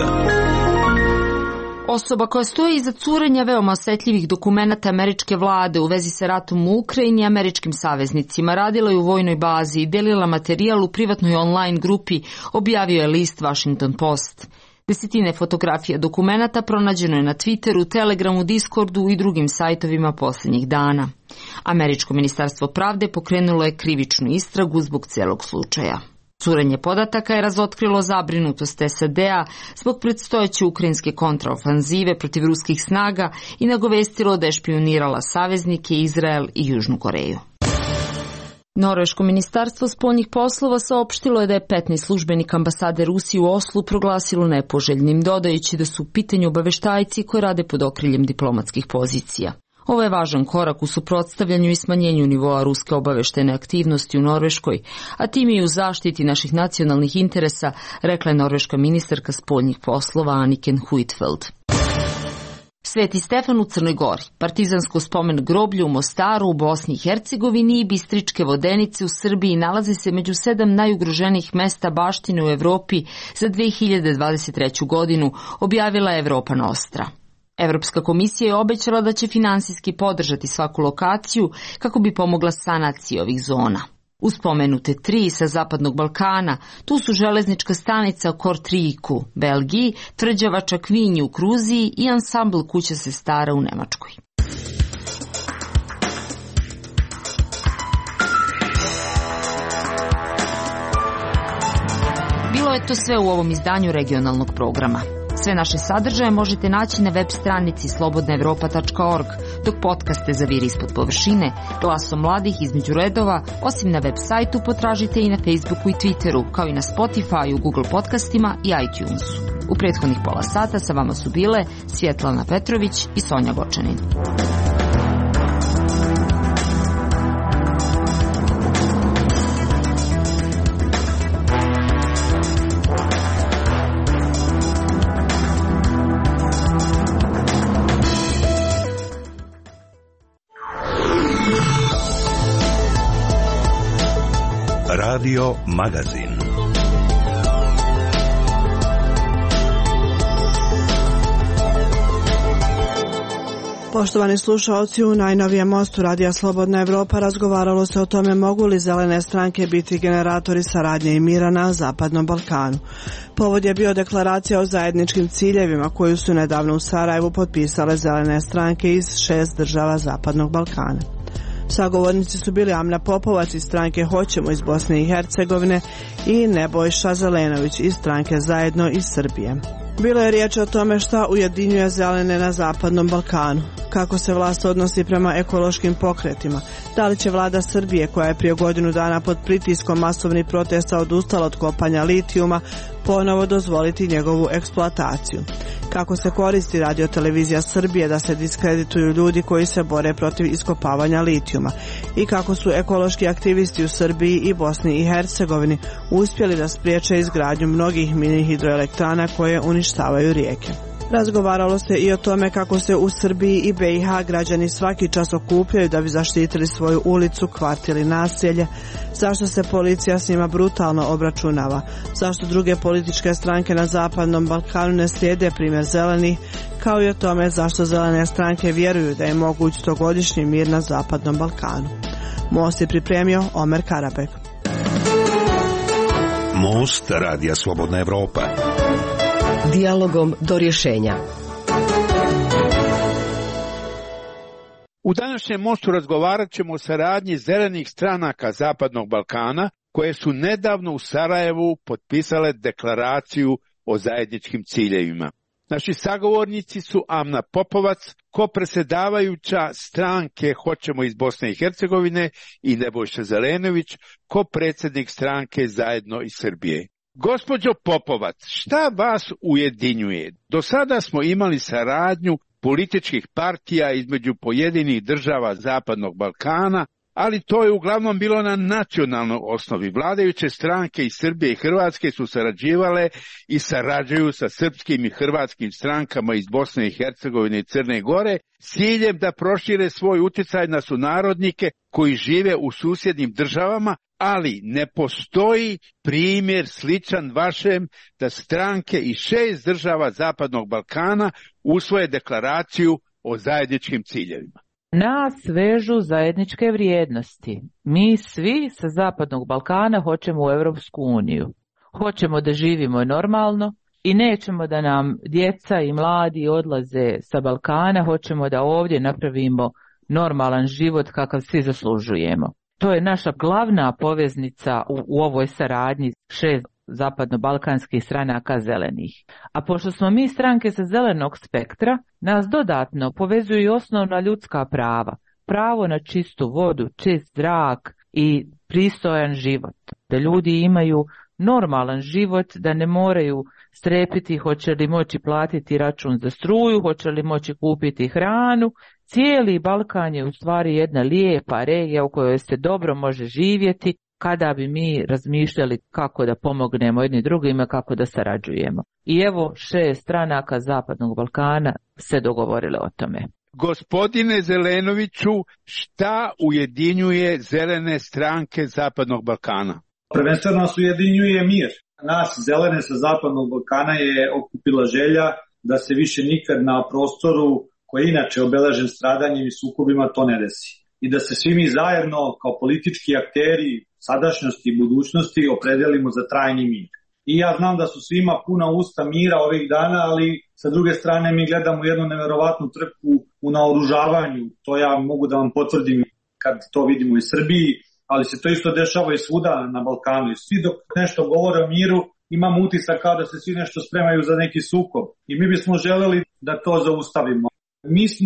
Osoba koja stoji iza curenja veoma osjetljivih dokumenata američke vlade u vezi sa ratom u Ukrajini i američkim saveznicima radila je u vojnoj bazi i delila materijal u privatnoj online grupi, objavio je list Washington Post. Desetine fotografija dokumenata pronađeno je na Twitteru, Telegramu, Discordu i drugim sajtovima posljednjih dana. Američko ministarstvo pravde pokrenulo je krivičnu istragu zbog celog slučaja. Curenje podataka je razotkrilo zabrinutost es a de a zbog predstojeće ukrajinske kontraofanzive protiv ruskih snaga i nagovestilo da je špionirala saveznike Izrael i Južnu Koreju. Norveško ministarstvo spoljnih poslova saopštilo je da je petnaest službenika ambasade Rusije u Oslu proglasilo nepoželjnim, dodajući da su u pitanju obaveštajci koji rade pod okriljem diplomatskih pozicija. Ovo je važan korak u suprotstavljanju i smanjenju nivoa ruske obaveštajne aktivnosti u Norveškoj, a tim i u zaštiti naših nacionalnih interesa, rekla je norveška ministarka spoljnih poslova Anniken Huitfeldt. Sveti Stefan u Crnoj Gori, partizansko spomen groblje u Mostaru u Bosni i Hercegovini i Bistričke vodenice u Srbiji nalaze se među sedam najugroženijih mesta baštine u Evropi za dve hiljade dvadeset treću godinu, objavila je Evropa Nostra. Evropska komisija je obećala da će finansijski podržati svaku lokaciju kako bi pomogla sanaciji ovih zona. Uz spomenute tri sa Zapadnog Balkana, tu su železnička stanica u Kortriku, Belgiji, tvrđava Čakvinji u Gruziji i ansambl Kuća sestara u Nemačkoj. Bilo je to sve u ovom izdanju regionalnog programa. Sve naše sadržaje možete naći na web stranici slobodna evropa tačka org. dok podcaste za vir ispod površine, glasom mladih između redova, osim na web sajtu potražite i na Facebooku i Twitteru, kao i na Spotifyu, Google podcastima i iTunesu. U prethodnih pola sata sa vama su bile Svjetlana Petrović i Sonja Gočanin. Radio Magazin. Poštovani slušalci, u najnovijem mostu Radija Slobodna Evropa razgovaralo se o tome mogu li zelene stranke biti generatori saradnje i mira na Zapadnom Balkanu. Povod je bio deklaracija o zajedničkim ciljevima koju su nedavno u Sarajevu potpisale zelene stranke iz šest država Zapadnog Balkana. Sagovornici su bili Amna Popovac iz stranke Hoćemo iz Bosne i Hercegovine i Nebojša Zelenović iz stranke Zajedno iz Srbije. Bilo je riječ o tome šta ujedinjuje zelene na Zapadnom Balkanu, kako se vlast odnosi prema ekološkim pokretima, da li će vlada Srbije, koja je prije godinu dana pod pritiskom masovnih protesta odustala od kopanja litijuma, ponovo dozvoliti njegovu eksploataciju. Kako se koristi radiotelevizija Srbije da se diskredituju ljudi koji se bore protiv iskopavanja litijuma i kako su ekološki aktivisti u Srbiji i Bosni i Hercegovini uspjeli da spriječe izgradnju mnogih mini hidroelektrana koje uništavaju rijeke. Razgovaralo se i o tome kako se u Srbiji i B i H građani svaki čas okupljaju da bi zaštitili svoju ulicu, kvart ili naselje, zašto se policija s njima brutalno obračunava, zašto druge političke stranke na Zapadnom Balkanu ne slijede primjer zelenih, kao i o tome zašto zelene stranke vjeruju da je moguć stogodišnji mir na Zapadnom Balkanu. Most je pripremio Omer Karabek. Most Radija Slobodna Evropa. Dijalogom do rješenja. U današnjem mostu razgovarat ćemo o saradnji zelenih stranaka Zapadnog Balkana koje su nedavno u Sarajevu potpisale deklaraciju o zajedničkim ciljevima. Naši sagovornici su Amna Popovac, kopredsjedavajuća stranke Hoćemo iz Bosne i Hercegovine, i Nebojša Zelenović, kopredsjednik stranke Zajedno iz Srbije. Gospođo Popovac, šta vas ujedinjuje? Do sada smo imali saradnju političkih partija između pojedinih država Zapadnog Balkana, ali to je uglavnom bilo na nacionalnoj osnovi. Vladajuće stranke iz Srbije i Hrvatske su sarađivale i sarađuju sa srpskim i hrvatskim strankama iz Bosne i Hercegovine i Crne Gore s ciljem da prošire svoj utjecaj na sunarodnike koji žive u susjednim državama, ali ne postoji primjer sličan vašem da stranke iz šest država Zapadnog Balkana usvoje deklaraciju o zajedničkim ciljevima. Nas vežu zajedničke vrijednosti. Mi svi sa Zapadnog Balkana hoćemo u Europsku uniju. Hoćemo da živimo normalno i nećemo da nam djeca i mladi odlaze sa Balkana. Hoćemo da ovdje napravimo normalan život kakav svi zaslužujemo. To je naša glavna poveznica u, u ovoj saradnji šest zapadno-balkanskih stranaka zelenih. A pošto smo mi stranke sa zelenog spektra, nas dodatno povezuju i osnovna ljudska prava. Pravo na čistu vodu, čist zrak i pristojan život. Da ljudi imaju normalan život, da ne moraju strepiti hoće li moći platiti račun za struju, hoće li moći kupiti hranu. Cijeli Balkan je u stvari jedna lijepa regija u kojoj se dobro može živjeti kada bi mi razmišljali kako da pomognemo jedni drugima, kako da sarađujemo. I evo šest stranaka Zapadnog Balkana se dogovorile o tome. Gospodine Zelenoviću, šta ujedinjuje zelene stranke Zapadnog Balkana? Prvenstveno nas ujedinjuje mir. Nas zelene sa Zapadnog Balkana je okupila želja da se više nikad na prostoru koji je inače obeležen stradanjem i sukobima to ne desi. I da se svi mi zajedno kao politički akteri sadašnjosti i budućnosti opredelimo za trajni mir. I ja znam da su svima puna usta mira ovih dana, ali sa druge strane mi gledamo jednu neverovatnu trku u naoružavanju. To ja mogu da vam potvrdim kad to vidimo u Srbiji, ali se to isto dešava i svuda na Balkanu. I svi dok nešto govore o miru, imamo utisak kao da se svi nešto spremaju za neki sukob. I mi bismo želeli da to zaustavimo. Mi smo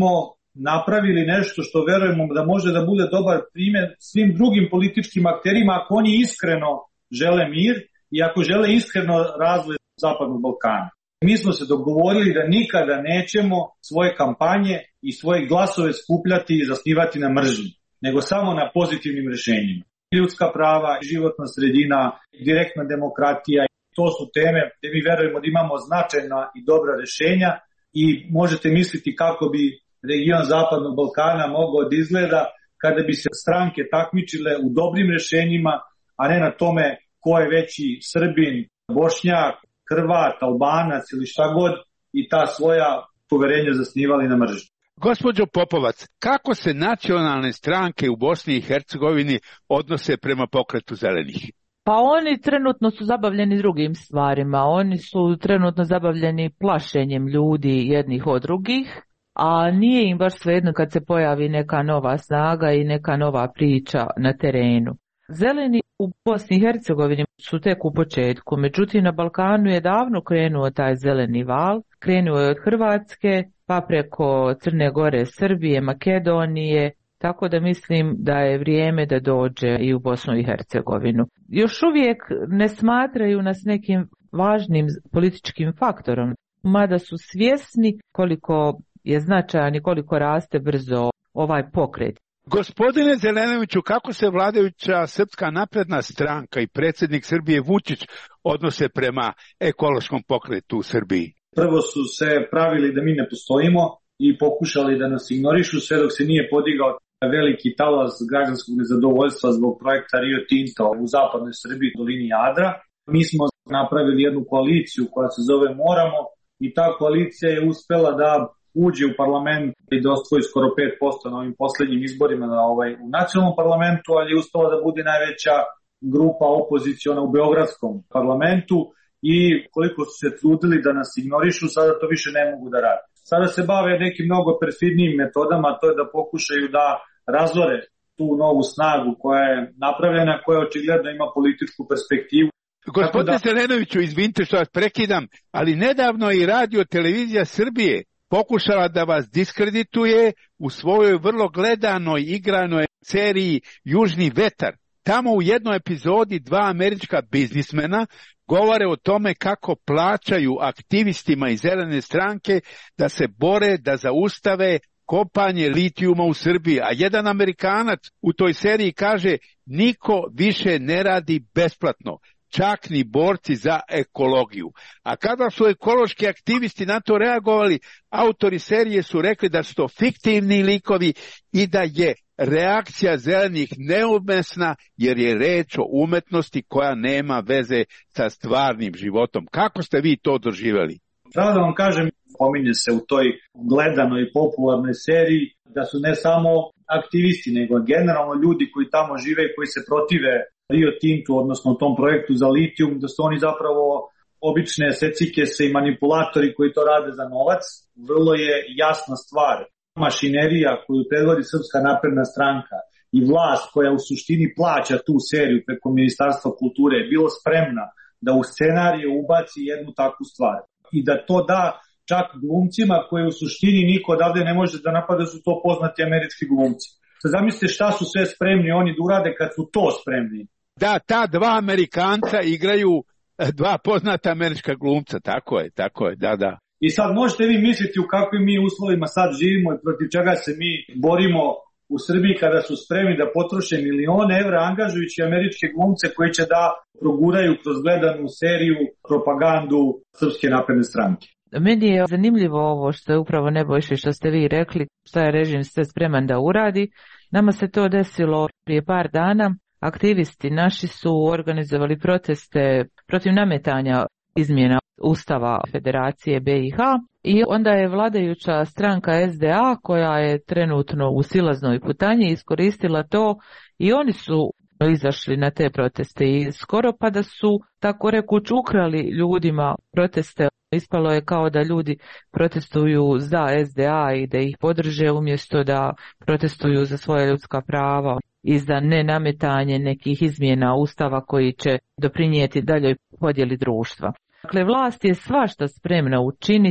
napravili nešto što verujemo da može da bude dobar primjer svim drugim političkim akterima ako oni iskreno žele mir i ako žele iskreno razvoj Zapadnog Balkana. Mi smo se dogovorili da nikada nećemo svoje kampanje i svoje glasove skupljati i zasnivati na mržnji, nego samo na pozitivnim rješenjima. Ljudska prava, životna sredina, direktna demokratija, to su teme gdje mi verujemo da imamo značajna i dobra rješenja i možete misliti kako bi region Zapadnog Balkana mogao da izgleda kada bi se stranke takmičile u dobrim rješenjima, a ne na tome ko je veći Srbin, Bošnjak, Hrvat, Albanac ili šta god i ta svoja poverenja zasnivali na mržnji. Gospođo Popovac, kako se nacionalne stranke u Bosni i Hercegovini odnose prema pokretu zelenih? Pa oni trenutno su zabavljeni drugim stvarima. Oni su trenutno zabavljeni plašenjem ljudi jednih od drugih, a nije im baš svejedno kad se pojavi neka nova snaga i neka nova priča na terenu. Zeleni u Bosni i Hercegovini su tek u početku, međutim na Balkanu je davno krenuo taj zeleni val, krenuo je od Hrvatske, pa preko Crne Gore, Srbije, Makedonije, tako da mislim da je vrijeme da dođe i u Bosnu i Hercegovinu. Još uvijek ne smatraju nas nekim važnim političkim faktorom, mada su svjesni koliko je značajan i koliko raste brzo ovaj pokret. Gospodine Zelenoviću, kako se vladajuća Srpska napredna stranka i predsjednik Srbije Vučić odnose prema ekološkom pokretu u Srbiji? Prvo su se pravili da mi ne postojimo i pokušali da nas ignorišu sve dok se nije podigao veliki talas građanskog nezadovoljstva zbog projekta Rio Tinto u zapadnoj Srbiji, dolini Jadra. Mi smo napravili jednu koaliciju koja se zove Moramo i ta koalicija je uspela da uđe u parlament i da osvoji skoro pet posto na ovim posljednjim izborima na ovaj, u nacionalnom parlamentu, ali je uspela da bude najveća grupa opoziciona u beogradskom parlamentu i koliko su se trudili da nas ignorišu, sada to više ne mogu da rade. Sada se bave nekim mnogo perfidnijim metodama, to je da pokušaju da razore tu novu snagu koja je napravljena, koja očigledno ima političku perspektivu. Gospodine da... Zelenoviću, izvinite što vas prekidam, ali nedavno je i radio televizija Srbije pokušala da vas diskredituje u svojoj vrlo gledanoj igranoj seriji Južni vetar. Tamo u jednoj epizodi dva američka biznismena govore o tome kako plaćaju aktivistima iz zelene stranke da se bore da zaustave kopanje litijuma u Srbiji. A jedan Amerikanac u toj seriji kaže niko više ne radi besplatno, čak ni borci za ekologiju. A kada su ekološki aktivisti na to reagovali, autori serije su rekli da su to fiktivni likovi i da je reakcija zelenih neumesna jer je reč o umetnosti koja nema veze sa stvarnim životom. Kako ste vi to doživjeli? Pravo da vam kažem, pominje se u toj gledanoj i popularnoj seriji da su ne samo aktivisti, nego generalno ljudi koji tamo žive i koji se protive Rio Tintu, odnosno tom projektu za litijum, da su oni zapravo obične secikese i manipulatori koji to rade za novac. Vrlo je jasna stvar. Mašinerija koju predvodi Srpska napredna stranka i vlast koja u suštini plaća tu seriju preko Ministarstva kulture je bilo spremna da u scenariju ubaci jednu takvu stvar. I da to da čak glumcima koje u suštini niko odavde ne može da napada, su to poznati američki glumci. Sad zamislite šta su sve spremni oni da urade kad su to spremni. Da, ta dva Amerikanca igraju dva poznata američka glumca, tako je, tako je, da, da. I sad možete vi misliti u kakvim mi uslovima sad živimo i protiv čega se mi borimo u Srbiji kada su spremni da potroše milione evra angažujući američke glumce koji će da proguraju kroz gledanu seriju propagandu Srpske napredne stranke. Meni je zanimljivo ovo što je upravo Nebojše što ste vi rekli, šta je režim sve spreman da uradi. Nama se to desilo prije par dana. Aktivisti naši su organizovali proteste protiv nametanja izmjena Ustava Federacije B i H i onda je vladajuća stranka S D A koja je trenutno u silaznoj putanji iskoristila to i oni su izašli na te proteste i skoro pa da su tako rekuć ukrali ljudima proteste. Ispalo je kao da ljudi protestuju za S D A i da ih podrže umjesto da protestuju za svoje ljudska prava i za nenametanje nekih izmjena Ustava koji će doprinijeti daljoj podjeli društva. Dakle, vlast je svašta spremna učiniti.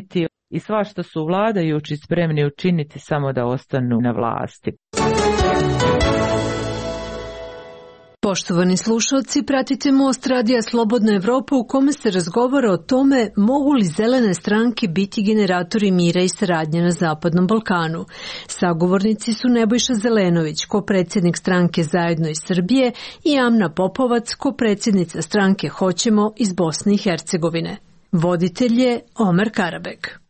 i svašta su vladajući spremni učiniti samo da ostanu na vlasti. Poštovani slušalci, pratite Most Radija Slobodna Evropa u kome se razgovara o tome mogu li zelene stranke biti generatori mira i saradnje na Zapadnom Balkanu. Sagovornici su Nebojša Zelenović, ko-predsjednik stranke Zajedno iz Srbije, i Amna Popovac, ko-predsjednica stranke Hoćemo iz Bosne i Hercegovine. Voditelj je Omer Karabek.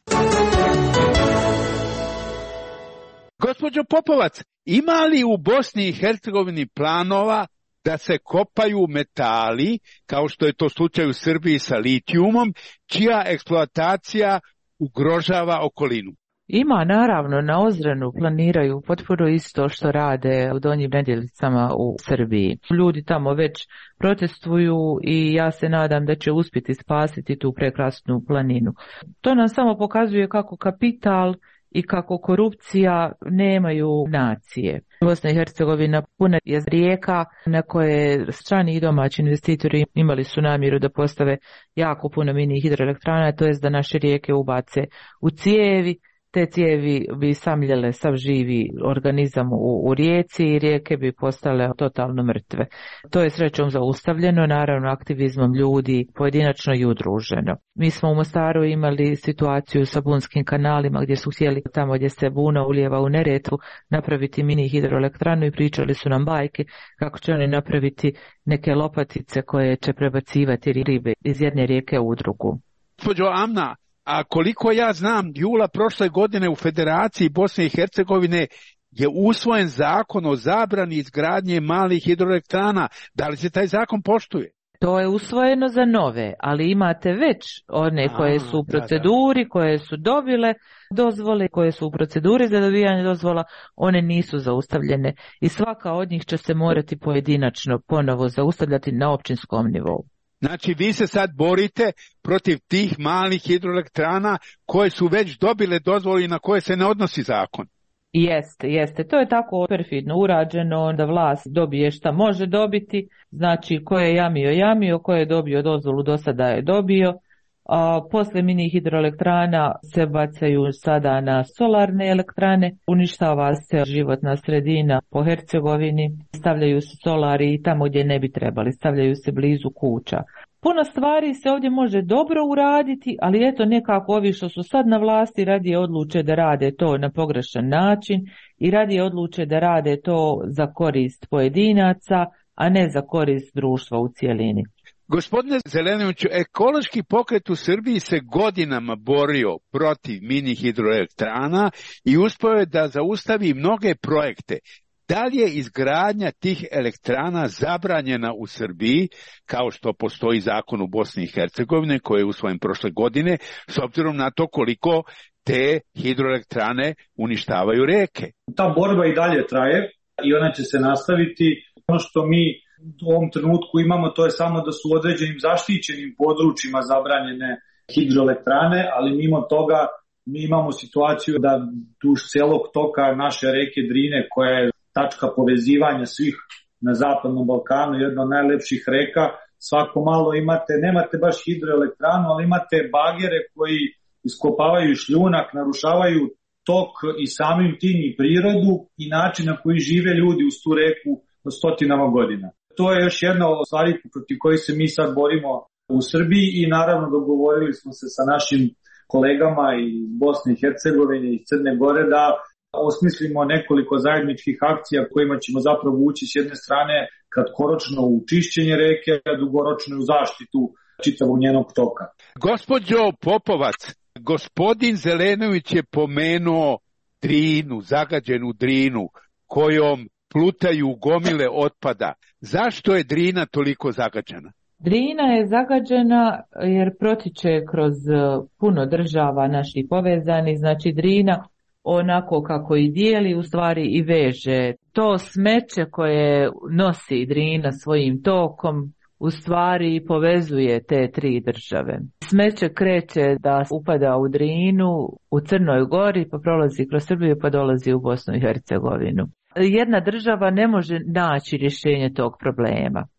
Gospođo Popovac, ima li u Bosni i Hercegovini planova da se kopaju metali, kao što je to slučaj u Srbiji sa litijumom, čija eksploatacija ugrožava okolinu? Ima, naravno, na Ozrenu planiraju potpuno isto što rade u Donjim Nedjeljicama u Srbiji. Ljudi tamo već protestuju i ja se nadam da će uspjeti spasiti tu prekrasnu planinu. To nam samo pokazuje kako kapital i kako korupcija nemaju nacije. Bosna i Hercegovina puna je rijeka na koje strani i domaći investitori imali su namjeru da postave jako puno mini hidroelektrana, to jest da naše rijeke ubace u cijevi. Te cijevi bi samljele sav živi organizam u, u rijeci i rijeke bi postale totalno mrtve. To je srećom zaustavljeno, naravno aktivizmom ljudi pojedinačno i udruženo. Mi smo u Mostaru imali situaciju sa bunskim kanalima gdje su htjeli tamo gdje se buna ulijeva u Neretvu napraviti mini hidroelektranu i pričali su nam bajke kako će oni napraviti neke lopatice koje će prebacivati ribe iz jedne rijeke u drugu. Gospođo Amna, a koliko ja znam, jula prošle godine u Federaciji Bosne i Hercegovine je usvojen zakon o zabrani izgradnje malih hidroelektrana. Da li se taj zakon poštuje? To je usvojeno za nove, ali imate već one koje su u proceduri, da, da. koje su dobile dozvole, koje su u proceduri za dobivanje dozvola, one nisu zaustavljene i svaka od njih će se morati pojedinačno ponovo zaustavljati na općinskom nivou. Znači, vi se sad borite protiv tih malih hidroelektrana koje su već dobile dozvolu i na koje se ne odnosi zakon. Jeste, jeste. To je tako perfidno urađeno da vlast dobije šta može dobiti. Znači, ko je jamio, jamio, ko je dobio dozvolu do sada je dobio. A posle mini hidroelektrana se bacaju sada na solarne elektrane, uništava se životna sredina po Hercegovini, stavljaju se solari i tamo gdje ne bi trebali, stavljaju se blizu kuća. Puno stvari se ovdje može dobro uraditi, ali eto nekako ovi što su sad na vlasti radije odluče da rade to na pogrešan način i radije odluče da rade to za korist pojedinaca, a ne za korist društva u cijelini. Gospodine Zelenoviću, ekološki pokret u Srbiji se godinama borio protiv mini hidroelektrana i uspio je da zaustavi mnoge projekte. Da li je izgradnja tih elektrana zabranjena u Srbiji, kao što postoji zakon u Bosni i Hercegovini koji je usvojen prošle godine, s obzirom na to koliko te hidroelektrane uništavaju reke? Ta borba i dalje traje i ona će se nastaviti. Ono što mi u ovom trenutku imamo, to je samo da su u određenim zaštićenim područjima zabranjene hidroelektrane, ali mimo toga mi imamo situaciju da duž celog toka naše reke Drine, koja je tačka povezivanja svih na Zapadnom Balkanu, jedna od najlepših reka, svako malo imate, nemate baš hidroelektranu, ali imate bagere koji iskopavaju šljunak, narušavaju tok i samim tim i prirodu i način na koji žive ljudi uz tu reku stotinama godina. To je još jedna od stvari protiv kojih se mi sad borimo u Srbiji i naravno dogovorili smo se sa našim kolegama iz Bosne i Hercegovine i Crne Gore da osmislimo nekoliko zajedničkih akcija kojima ćemo zapravo ući s jedne strane kratkoročno u čišćenje reke, a dugoročno u zaštitu čitavog njenog toka. Gospođo Popovac, gospodin Zelenović je pomenuo Drinu, zagađenu Drinu, kojom plutaju gomile otpada. Zašto je Drina toliko zagađena? Drina je zagađena jer protiče kroz puno država naših povezanih, znači Drina onako kako i dijeli u stvari i veže. To smeće koje nosi Drina svojim tokom u stvari povezuje te tri države. Smeće kreće da upada u Drinu u Crnoj Gori, pa prolazi kroz Srbiju pa dolazi u Bosnu i Hercegovinu. Jedna država ne može naći rješenje tog problema.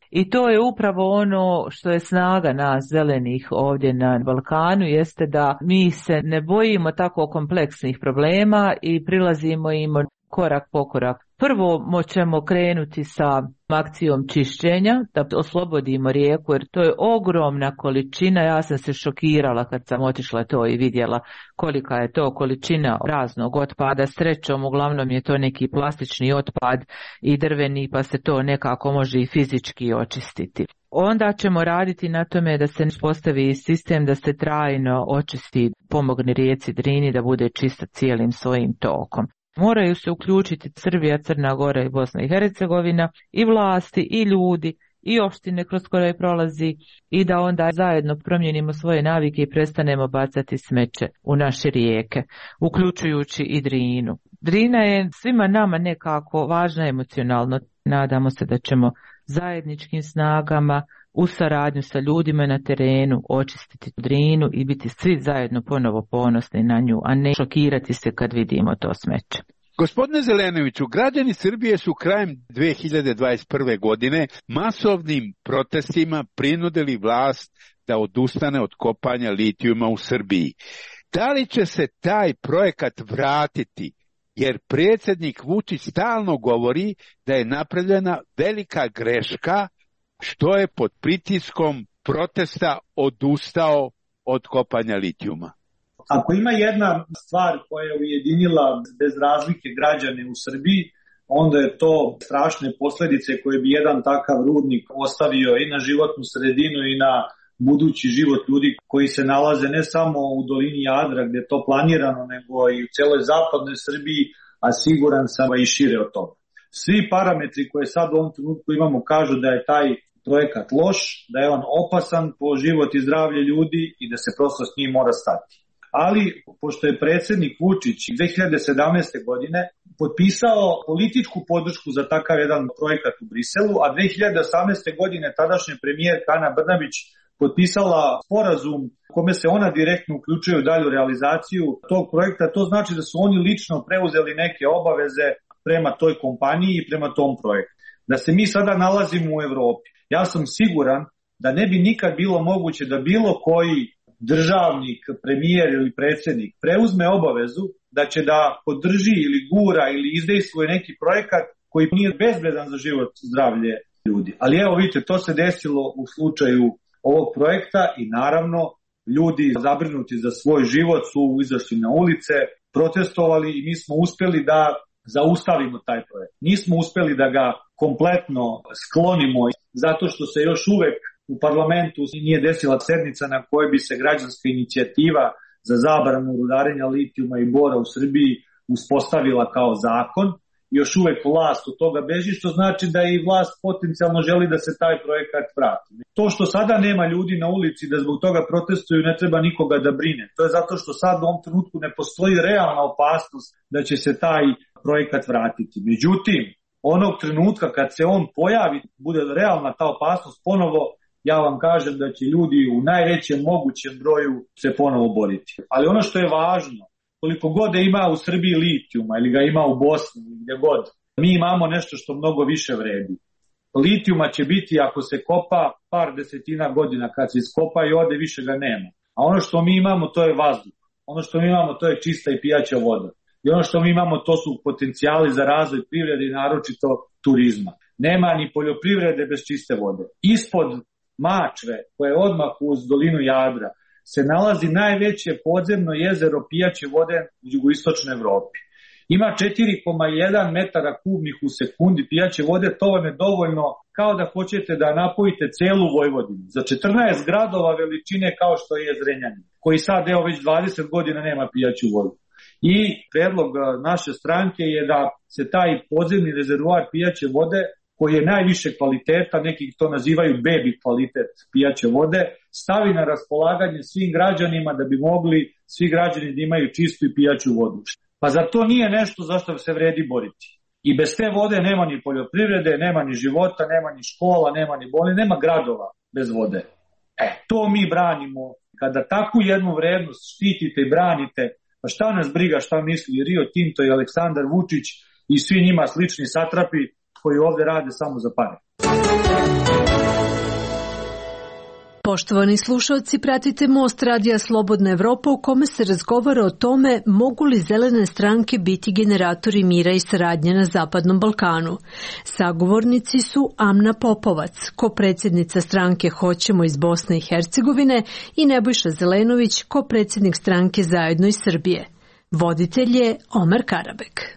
I to je upravo ono što je snaga nas zelenih ovdje na Balkanu, jeste da mi se ne bojimo tako kompleksnih problema i prilazimo im korak po korak. Prvo ćemo krenuti sa akcijom čišćenja, da oslobodimo rijeku, jer to je ogromna količina. Ja sam se šokirala kad sam otišla to i vidjela kolika je to količina raznog otpada. Srećom, uglavnom je to neki plastični otpad i drveni, pa se to nekako može i fizički očistiti. Onda ćemo raditi na tome da se postavi sistem da se trajno očisti, pomogne rijeci Drini da bude čista cijelim svojim tokom. Moraju se uključiti Srbija, Crna Gora i Bosna i Hercegovina, i vlasti, i ljudi, i opštine kroz koje prolazi, i da onda zajedno promijenimo svoje navike i prestanemo bacati smeće u naše rijeke, uključujući i Drinu. Drina je svima nama nekako važna emocionalno. Nadamo se da ćemo zajedničkim snagama u saradnju sa ljudima na terenu očistiti Drinu i biti svi zajedno ponovo ponosni na nju, a ne šokirati se kad vidimo to smeće. Gospodine Zelenoviću, građani Srbije su krajem dve hiljade dvadeset prve. godine masovnim protestima prinudili vlast da odustane od kopanja litijuma u Srbiji. Da li će se taj projekat vratiti? Jer predsjednik Vučić stalno govori da je napravljena velika greška što je pod pritiskom protesta odustao od kopanja litijuma. Ako ima jedna stvar koja je ujedinila bez razlike građane u Srbiji, onda je to strašne posljedice koje bi jedan takav rudnik ostavio i na životnu sredinu i na budući život ljudi koji se nalaze ne samo u dolini Jadra gdje je to planirano, nego i u celoj zapadnoj Srbiji, a siguran sam i šire od toga. Svi parametri koje sad u ovom trenutku imamo kažu da je taj projekat loš, da je on opasan po život i zdravlje ljudi i da se prosto s njim mora stati. Ali, pošto je predsjednik Vučić dve hiljade sedamnaeste. godine potpisao političku podršku za takav jedan projekat u Briselu, a dve hiljade osamnaeste. godine tadašnja premijerka Ana Brnabić potpisala sporazum kome se ona direktno uključuje u dalju realizaciju tog projekta, to znači da su oni lično preuzeli neke obaveze prema toj kompaniji i prema tom projektu. Da se mi sada nalazimo u Evropi. Ja sam siguran da ne bi nikad bilo moguće da bilo koji državnik, premijer ili predsjednik preuzme obavezu da će da podrži ili gura ili izdejstvuje neki projekat koji nije bezbedan za život zdravlje ljudi. Ali evo vidite, to se desilo u slučaju ovog projekta i naravno ljudi zabrinuti za svoj život su izašli na ulice, protestovali i mi smo uspjeli da zaustavimo taj projekt. Nismo uspjeli da ga kompletno sklonimo zato što se još uvek u parlamentu nije desila sednica na kojoj bi se građanska inicijativa za zabranu rudarenja litijuma i bora u Srbiji uspostavila kao zakon. Još uvek vlast od toga beži, što znači da i vlast potencijalno želi da se taj projekat vrati. To što sada nema ljudi na ulici da zbog toga protestuju ne treba nikoga da brine. To je zato što sad u ovom trenutku ne postoji realna opasnost da će se taj projekat vratiti. Međutim, onog trenutka kad se on pojavi, bude realna ta opasnost ponovo, ja vam kažem da će ljudi u najvećem mogućem broju se ponovo boriti. Ali ono što je važno, koliko god da ima u Srbiji litijuma ili ga ima u Bosni, gdje god, mi imamo nešto što mnogo više vredi. Litijuma će biti ako se kopa par desetina godina, kad se iskopa i ode više ga nema. A ono što mi imamo to je vazduh. Ono što mi imamo to je čista i pijaća voda. I ono što mi imamo to su potencijali za razvoj privrede i naročito turizma. Nema ni poljoprivrede bez čiste vode. Ispod Mačve, koje je odmah uz dolinu Jadra, se nalazi najveće podzemno jezero pijaće vode u jugoistočnoj Evropi. Ima četiri zarez jedan metara kubnih u sekundi pijaće vode, to vam je dovoljno kao da hoćete da napojite celu Vojvodinu. Za četrnaest gradova veličine kao što je Zrenjanin, koji sad evo već dvadeset godina nema pijaću vodu. I predlog naše stranke je da se taj podzemni rezervoar pijaće vode, koji je najviše kvaliteta, neki to nazivaju baby kvalitet pijaće vode, stavi na raspolaganje svim građanima da bi mogli svi građani da imaju čistu i pijaću vodu. Pa za to nije nešto za što se vredi boriti. I bez te vode nema ni poljoprivrede, nema ni života, nema ni škola, nema ni bolje, nema gradova bez vode. E, to mi branimo. Kada takvu jednu vrednost štitite i branite, pa šta nas briga šta misli Rio Tinto i Aleksandar Vučić i svi njima slični satrapi koji ovdje rade samo za pare. Poštovani slušalci, pratite Most radija Slobodna Evropa u kome se razgovara o tome mogu li zelene stranke biti generatori mira i saradnje na Zapadnom Balkanu. Sagovornici su Amna Popovac, kopredsjednica stranke Hoćemo iz Bosne i Hercegovine, i Nebojša Zelenović, kopredsjednik stranke Zajedno iz Srbije. Voditelj je Omer Karabek.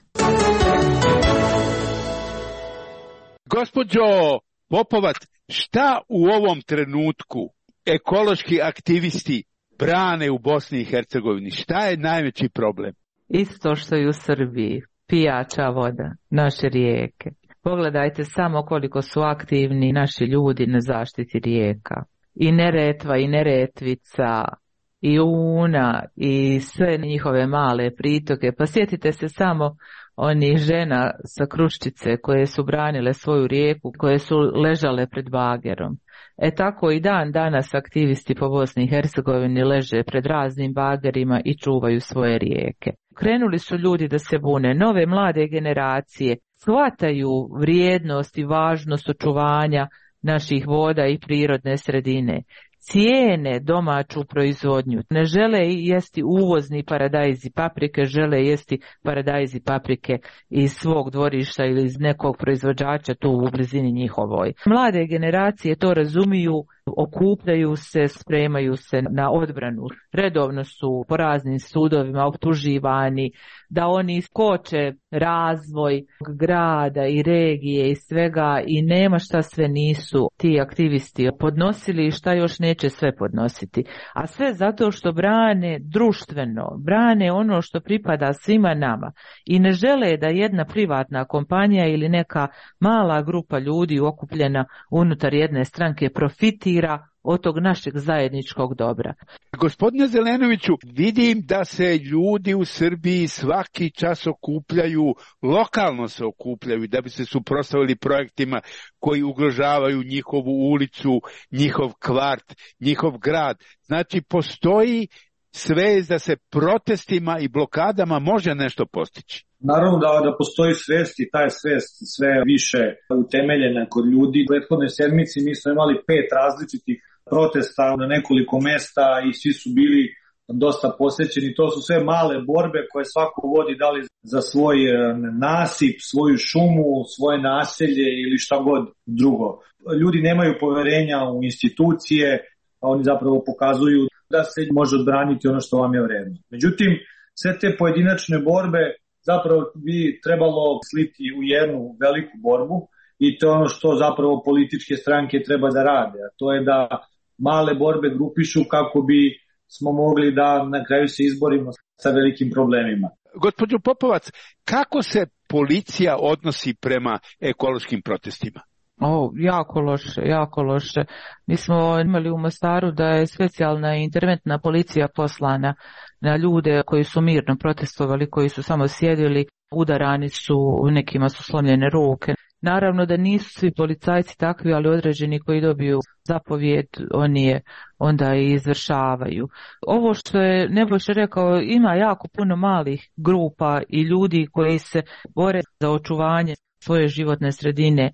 Gospođo Popovac, šta u ovom trenutku ekološki aktivisti brane u Bosni i Hercegovini? Šta je najveći problem? Isto što i u Srbiji, pijača voda, naše rijeke. Pogledajte samo koliko su aktivni naši ljudi na zaštiti rijeka. I Neretva, i Neretvica, i Una, i sve njihove male pritoke. Pa sjetite se samo onih žena sa Kruščice koje su branile svoju rijeku, koje su ležale pred bagerom. E tako i dan danas aktivisti po Bosni i Hercegovini leže pred raznim bagerima i čuvaju svoje rijeke. Krenuli su ljudi da se bune, nove mlade generacije shvataju vrijednost i važnost očuvanja naših voda i prirodne sredine. Cijene domaću proizvodnju, ne žele jesti uvozni paradajzi paprike, žele jesti paradajzi paprike iz svog dvorišta ili iz nekog proizvođača tu u blizini njihovoj. Mlade generacije to razumiju, okupljaju se, spremaju se na odbranu. Redovno su po raznim sudovima optuživani da oni skoče razvoj grada i regije i svega i nema šta sve nisu ti aktivisti podnosili i šta još neće sve podnositi. A sve zato što brane društveno, brane ono što pripada svima nama i ne žele da jedna privatna kompanija ili neka mala grupa ljudi okupljena unutar jedne stranke profitira od tog našeg zajedničkog dobra. Gospodine Zelenoviću, vidim da se ljudi u Srbiji svaki čas okupljaju, lokalno se okupljaju da bi se suprotstavili projektima koji ugrožavaju njihovu ulicu, njihov kvart, njihov grad. Znači, postoji svest da se protestima i blokadama može nešto postići. Naravno da, da postoji svest i taj svest sve više utemeljena kod ljudi. U prethodnoj sedmici mi smo imali pet različitih protesta na nekoliko mesta i svi su bili dosta posvećeni. To su sve male borbe koje svako vodi, da li za svoj nasip, svoju šumu, svoje naselje ili šta god drugo. Ljudi nemaju poverenja u institucije, a oni zapravo pokazuju da se može odbraniti ono što vam je vredno. Međutim, sve te pojedinačne borbe zapravo bi trebalo sliti u jednu veliku borbu i to je ono što zapravo političke stranke treba da rade, a to je da male borbe grupišu kako bi smo mogli da na kraju se izborimo sa velikim problemima. Gospođo Popovac, kako se policija odnosi prema ekološkim protestima? O, jako loše, jako loše. Mi smo imali u Mostaru da je specijalna interventna policija poslana na ljude koji su mirno protestovali, koji su samo sjedili, udarani su, nekima su slomljene ruke. Naravno da nisu svi policajci takvi, ali određeni koji dobiju zapovijed, oni je onda i izvršavaju. Ovo što je Nebojša rekao, ima jako puno malih grupa i ljudi koji se bore za očuvanje svoje životne sredine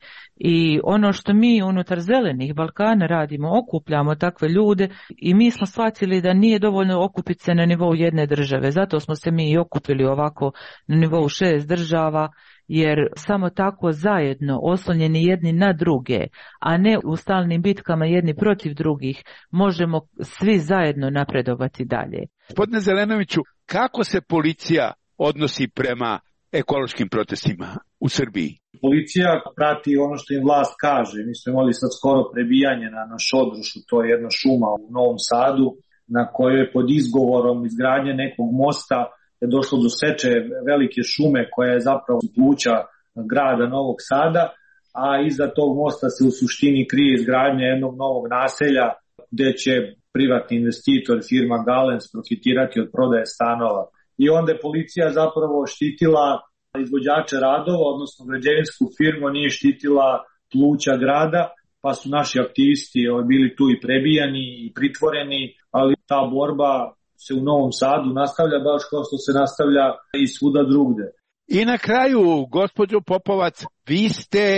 i ono što mi unutar Zelenih Balkana radimo, okupljamo takve ljude i mi smo shvatili da nije dovoljno okupiti se na nivou jedne države, zato smo se mi i okupili ovako na nivou šest država, jer samo tako zajedno, oslonjeni jedni na druge, a ne u stalnim bitkama jedni protiv drugih, možemo svi zajedno napredovati dalje. Gospodine Zelenoviću, kako se policija odnosi prema ekološkim protestima u Srbiji? Policija prati ono što im vlast kaže. Mi smo imali sad skoro prebijanje na, na Šodrušu, to je jedna šuma u Novom Sadu, na kojoj je pod izgovorom izgradnje nekog mosta je došlo do seče velike šume koja je zapravo pluća grada Novog Sada, a iza tog mosta se u suštini krije izgradnja jednog novog naselja gde će privatni investitor, firma Galens, profitirati od prodaje stanova. I onda je policija zapravo štitila izvođače radova, odnosno građevinsku firmu, nije štitila pluća grada, pa su naši aktivisti bili tu i prebijani i pritvoreni, ali ta borba se u Novom Sadu nastavlja baš kao što se nastavlja i svuda drugde. I na kraju, gospođo Popovac, vi ste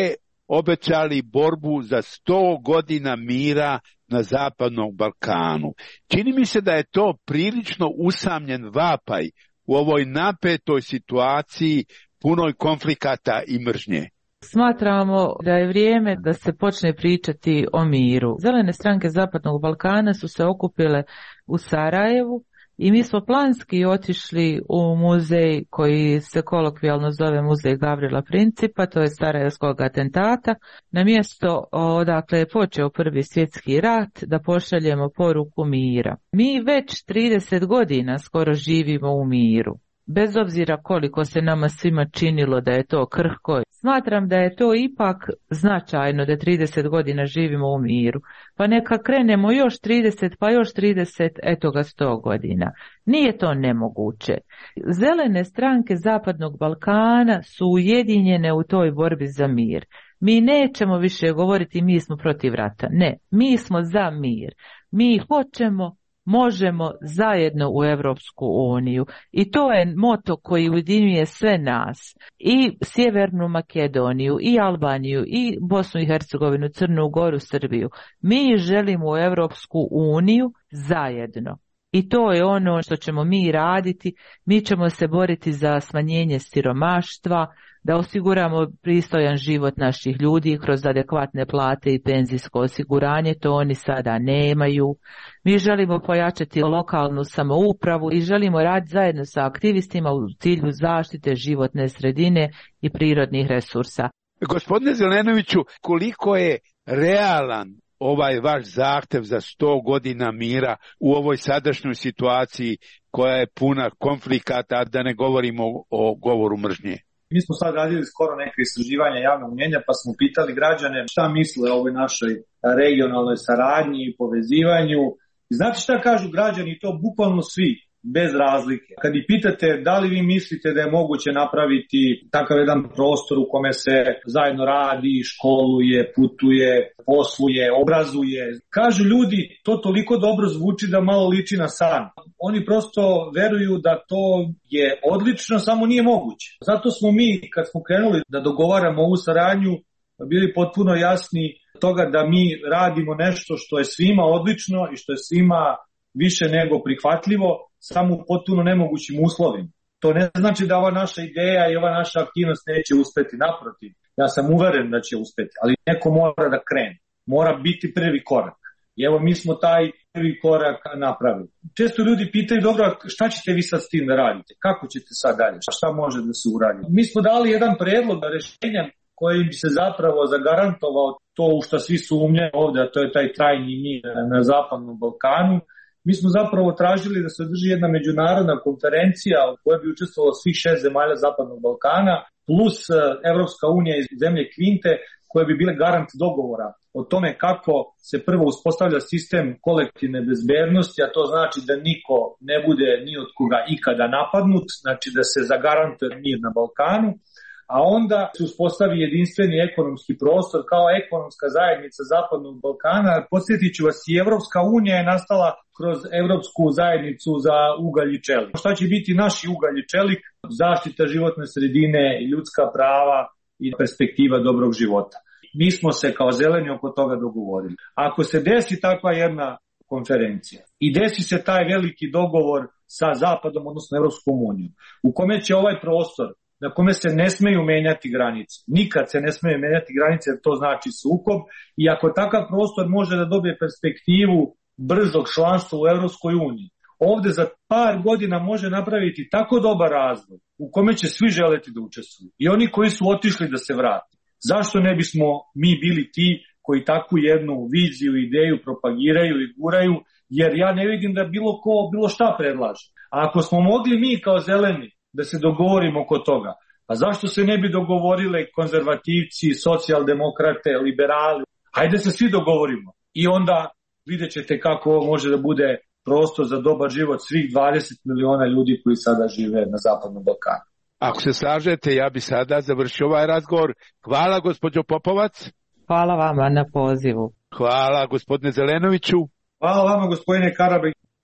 obećali borbu za sto godina mira na Zapadnom Balkanu. Čini mi se da je to prilično usamljen vapaj u ovoj napetoj situaciji punoj konflikata i mržnje. Smatramo da je vrijeme da se počne pričati o miru. Zelene stranke Zapadnog Balkana su se okupile u Sarajevu i mi smo planski otišli u muzej koji se kolokvijalno zove Muzej Gavrila Principa, to je Sarajevskog atentata, na mjesto odakle je počeo Prvi svjetski rat, da pošaljemo poruku mira. Mi već trideset godina skoro živimo u miru. Bez obzira koliko se nama svima činilo da je to krhko, smatram da je to ipak značajno da trideset godina živimo u miru. Pa neka krenemo još trideset, pa još trideset, eto ga sto godina. Nije to nemoguće. Zelene stranke Zapadnog Balkana su ujedinjene u toj borbi za mir. Mi nećemo više govoriti mi smo protiv rata. Ne, mi smo za mir. Mi hoćemo, možemo zajedno u Europsku uniju i to je moto koji ujedinjuje sve nas, i Sjevernu Makedoniju, i Albaniju, i Bosnu i Hercegovinu, Crnu Goru, Srbiju. Mi želimo u Europsku uniju zajedno. I to je ono što ćemo mi raditi. Mi ćemo se boriti za smanjenje siromaštva, da osiguramo pristojan život naših ljudi kroz adekvatne plate i penzijsko osiguranje, to oni sada nemaju. Mi želimo pojačati lokalnu samoupravu i želimo raditi zajedno sa aktivistima u cilju zaštite životne sredine i prirodnih resursa. Gospodine Zelenoviću, koliko je realan ovaj vaš zahtjev za sto godina mira u ovoj sadašnjoj situaciji koja je puna konflikata, da ne govorimo o govoru mržnje? Mi smo sad radili skoro neke istraživanja javnog mnjenja, pa smo pitali građane šta misle o ovoj našoj regionalnoj saradnji i povezivanju. I znate šta kažu građani? To bukvalno svi, bez razlike. Kad ih pitate da li vi mislite da je moguće napraviti takav jedan prostor u kome se zajedno radi, školuje, putuje, posluje, obrazuje, kažu ljudi, to toliko dobro zvuči da malo liči na san. Oni prosto veruju da to je odlično, samo nije moguće. Zato smo mi, kad smo krenuli da dogovaramo ovu saradnju, bili potpuno jasni toga da mi radimo nešto što je svima odlično i što je svima više nego prihvatljivo, samo u potpuno nemogućim uslovima. To ne znači da ova naša ideja i ova naša aktivnost neće uspeti, naprotiv. Ja sam uveren da će uspeti, ali neko mora da krene. Mora biti prvi korak. I evo mi smo taj prvi korak napravili. Često ljudi pitaju, dobro, šta ćete vi sad s tim da radite? Kako ćete sad dalje? Šta može da se uradi? Mi smo dali jedan predlog rešenja koji bi se zapravo zagarantovao to u što svi sumnjaju ovdje, a to je taj trajni mir na Zapadnom Balkanu. Mi smo zapravo tražili da se održi jedna međunarodna konferencija u kojoj bi učestvovalo svih šest zemalja Zapadnog Balkana plus Evropska unija i zemlje Kvinte koje bi bile garant dogovora o tome kako se prvo uspostavlja sistem kolektivne bezbednosti, a to znači da niko ne bude ni od koga ikada napadnut, znači da se zagarantuje mir na Balkanu, a onda se uspostavi jedinstveni ekonomski prostor kao ekonomska zajednica Zapadnog Balkana. Podsjetit ću vas, i Evropska unija je nastala kroz Evropsku zajednicu za ugalj i čelik. Šta će biti naši ugalj i čelik? Zaštita životne sredine, ljudska prava i perspektiva dobrog života. Mi smo se kao zeleni oko toga dogovorili. Ako se desi takva jedna konferencija i desi se taj veliki dogovor sa Zapadom, odnosno Evropskom unijom, u kome će ovaj prostor na kome se ne smeju menjati granice. Nikad se ne smeju menjati granice, jer to znači sukob. I ako takav prostor može da dobije perspektivu brzog članstva u Evropskoj uniji, ovde za par godina može napraviti tako dobar razvoj u kome će svi želeti da učestvuju. I oni koji su otišli da se vrate. Zašto ne bismo mi bili ti koji takvu jednu viziju, ideju propagiraju i guraju, jer ja ne vidim da bilo ko bilo šta predlaže. A ako smo mogli mi kao zeleni da se dogovorimo oko toga, a zašto se ne bi dogovorile konzervativci, socijaldemokrate, liberali? Hajde se svi dogovorimo i onda vidjet ćete kako ovo može da bude prostor za dobar život svih dvadeset miliona ljudi koji sada žive na Zapadnom Balkanu. Ako se slažete, ja bi sada završio ovaj razgovor. Hvala, gospođo Popovac. Hvala vama na pozivu. Hvala, gospodine Zelenoviću. Hvala vama, gospodine Karabek.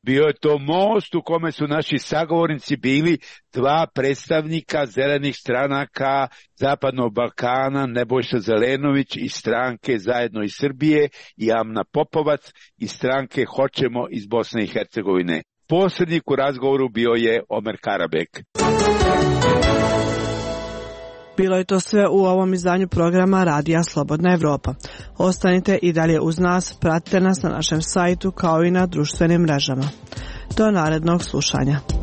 Bio je to most u kome su naši sagovornici bili dva predstavnika zelenih stranaka Zapadnog Balkana, Nebojša Zelenović iz stranke Zajedno iz Srbije i Amna Popovac iz stranke Hoćemo iz Bosne i Hercegovine. Posrednik u razgovoru bio je Omer Karabek. Bilo je to sve u ovom izdanju programa Radija Slobodna Evropa. Ostanite i dalje uz nas, pratite nas na našem sajtu kao i na društvenim mrežama. Do narednog slušanja.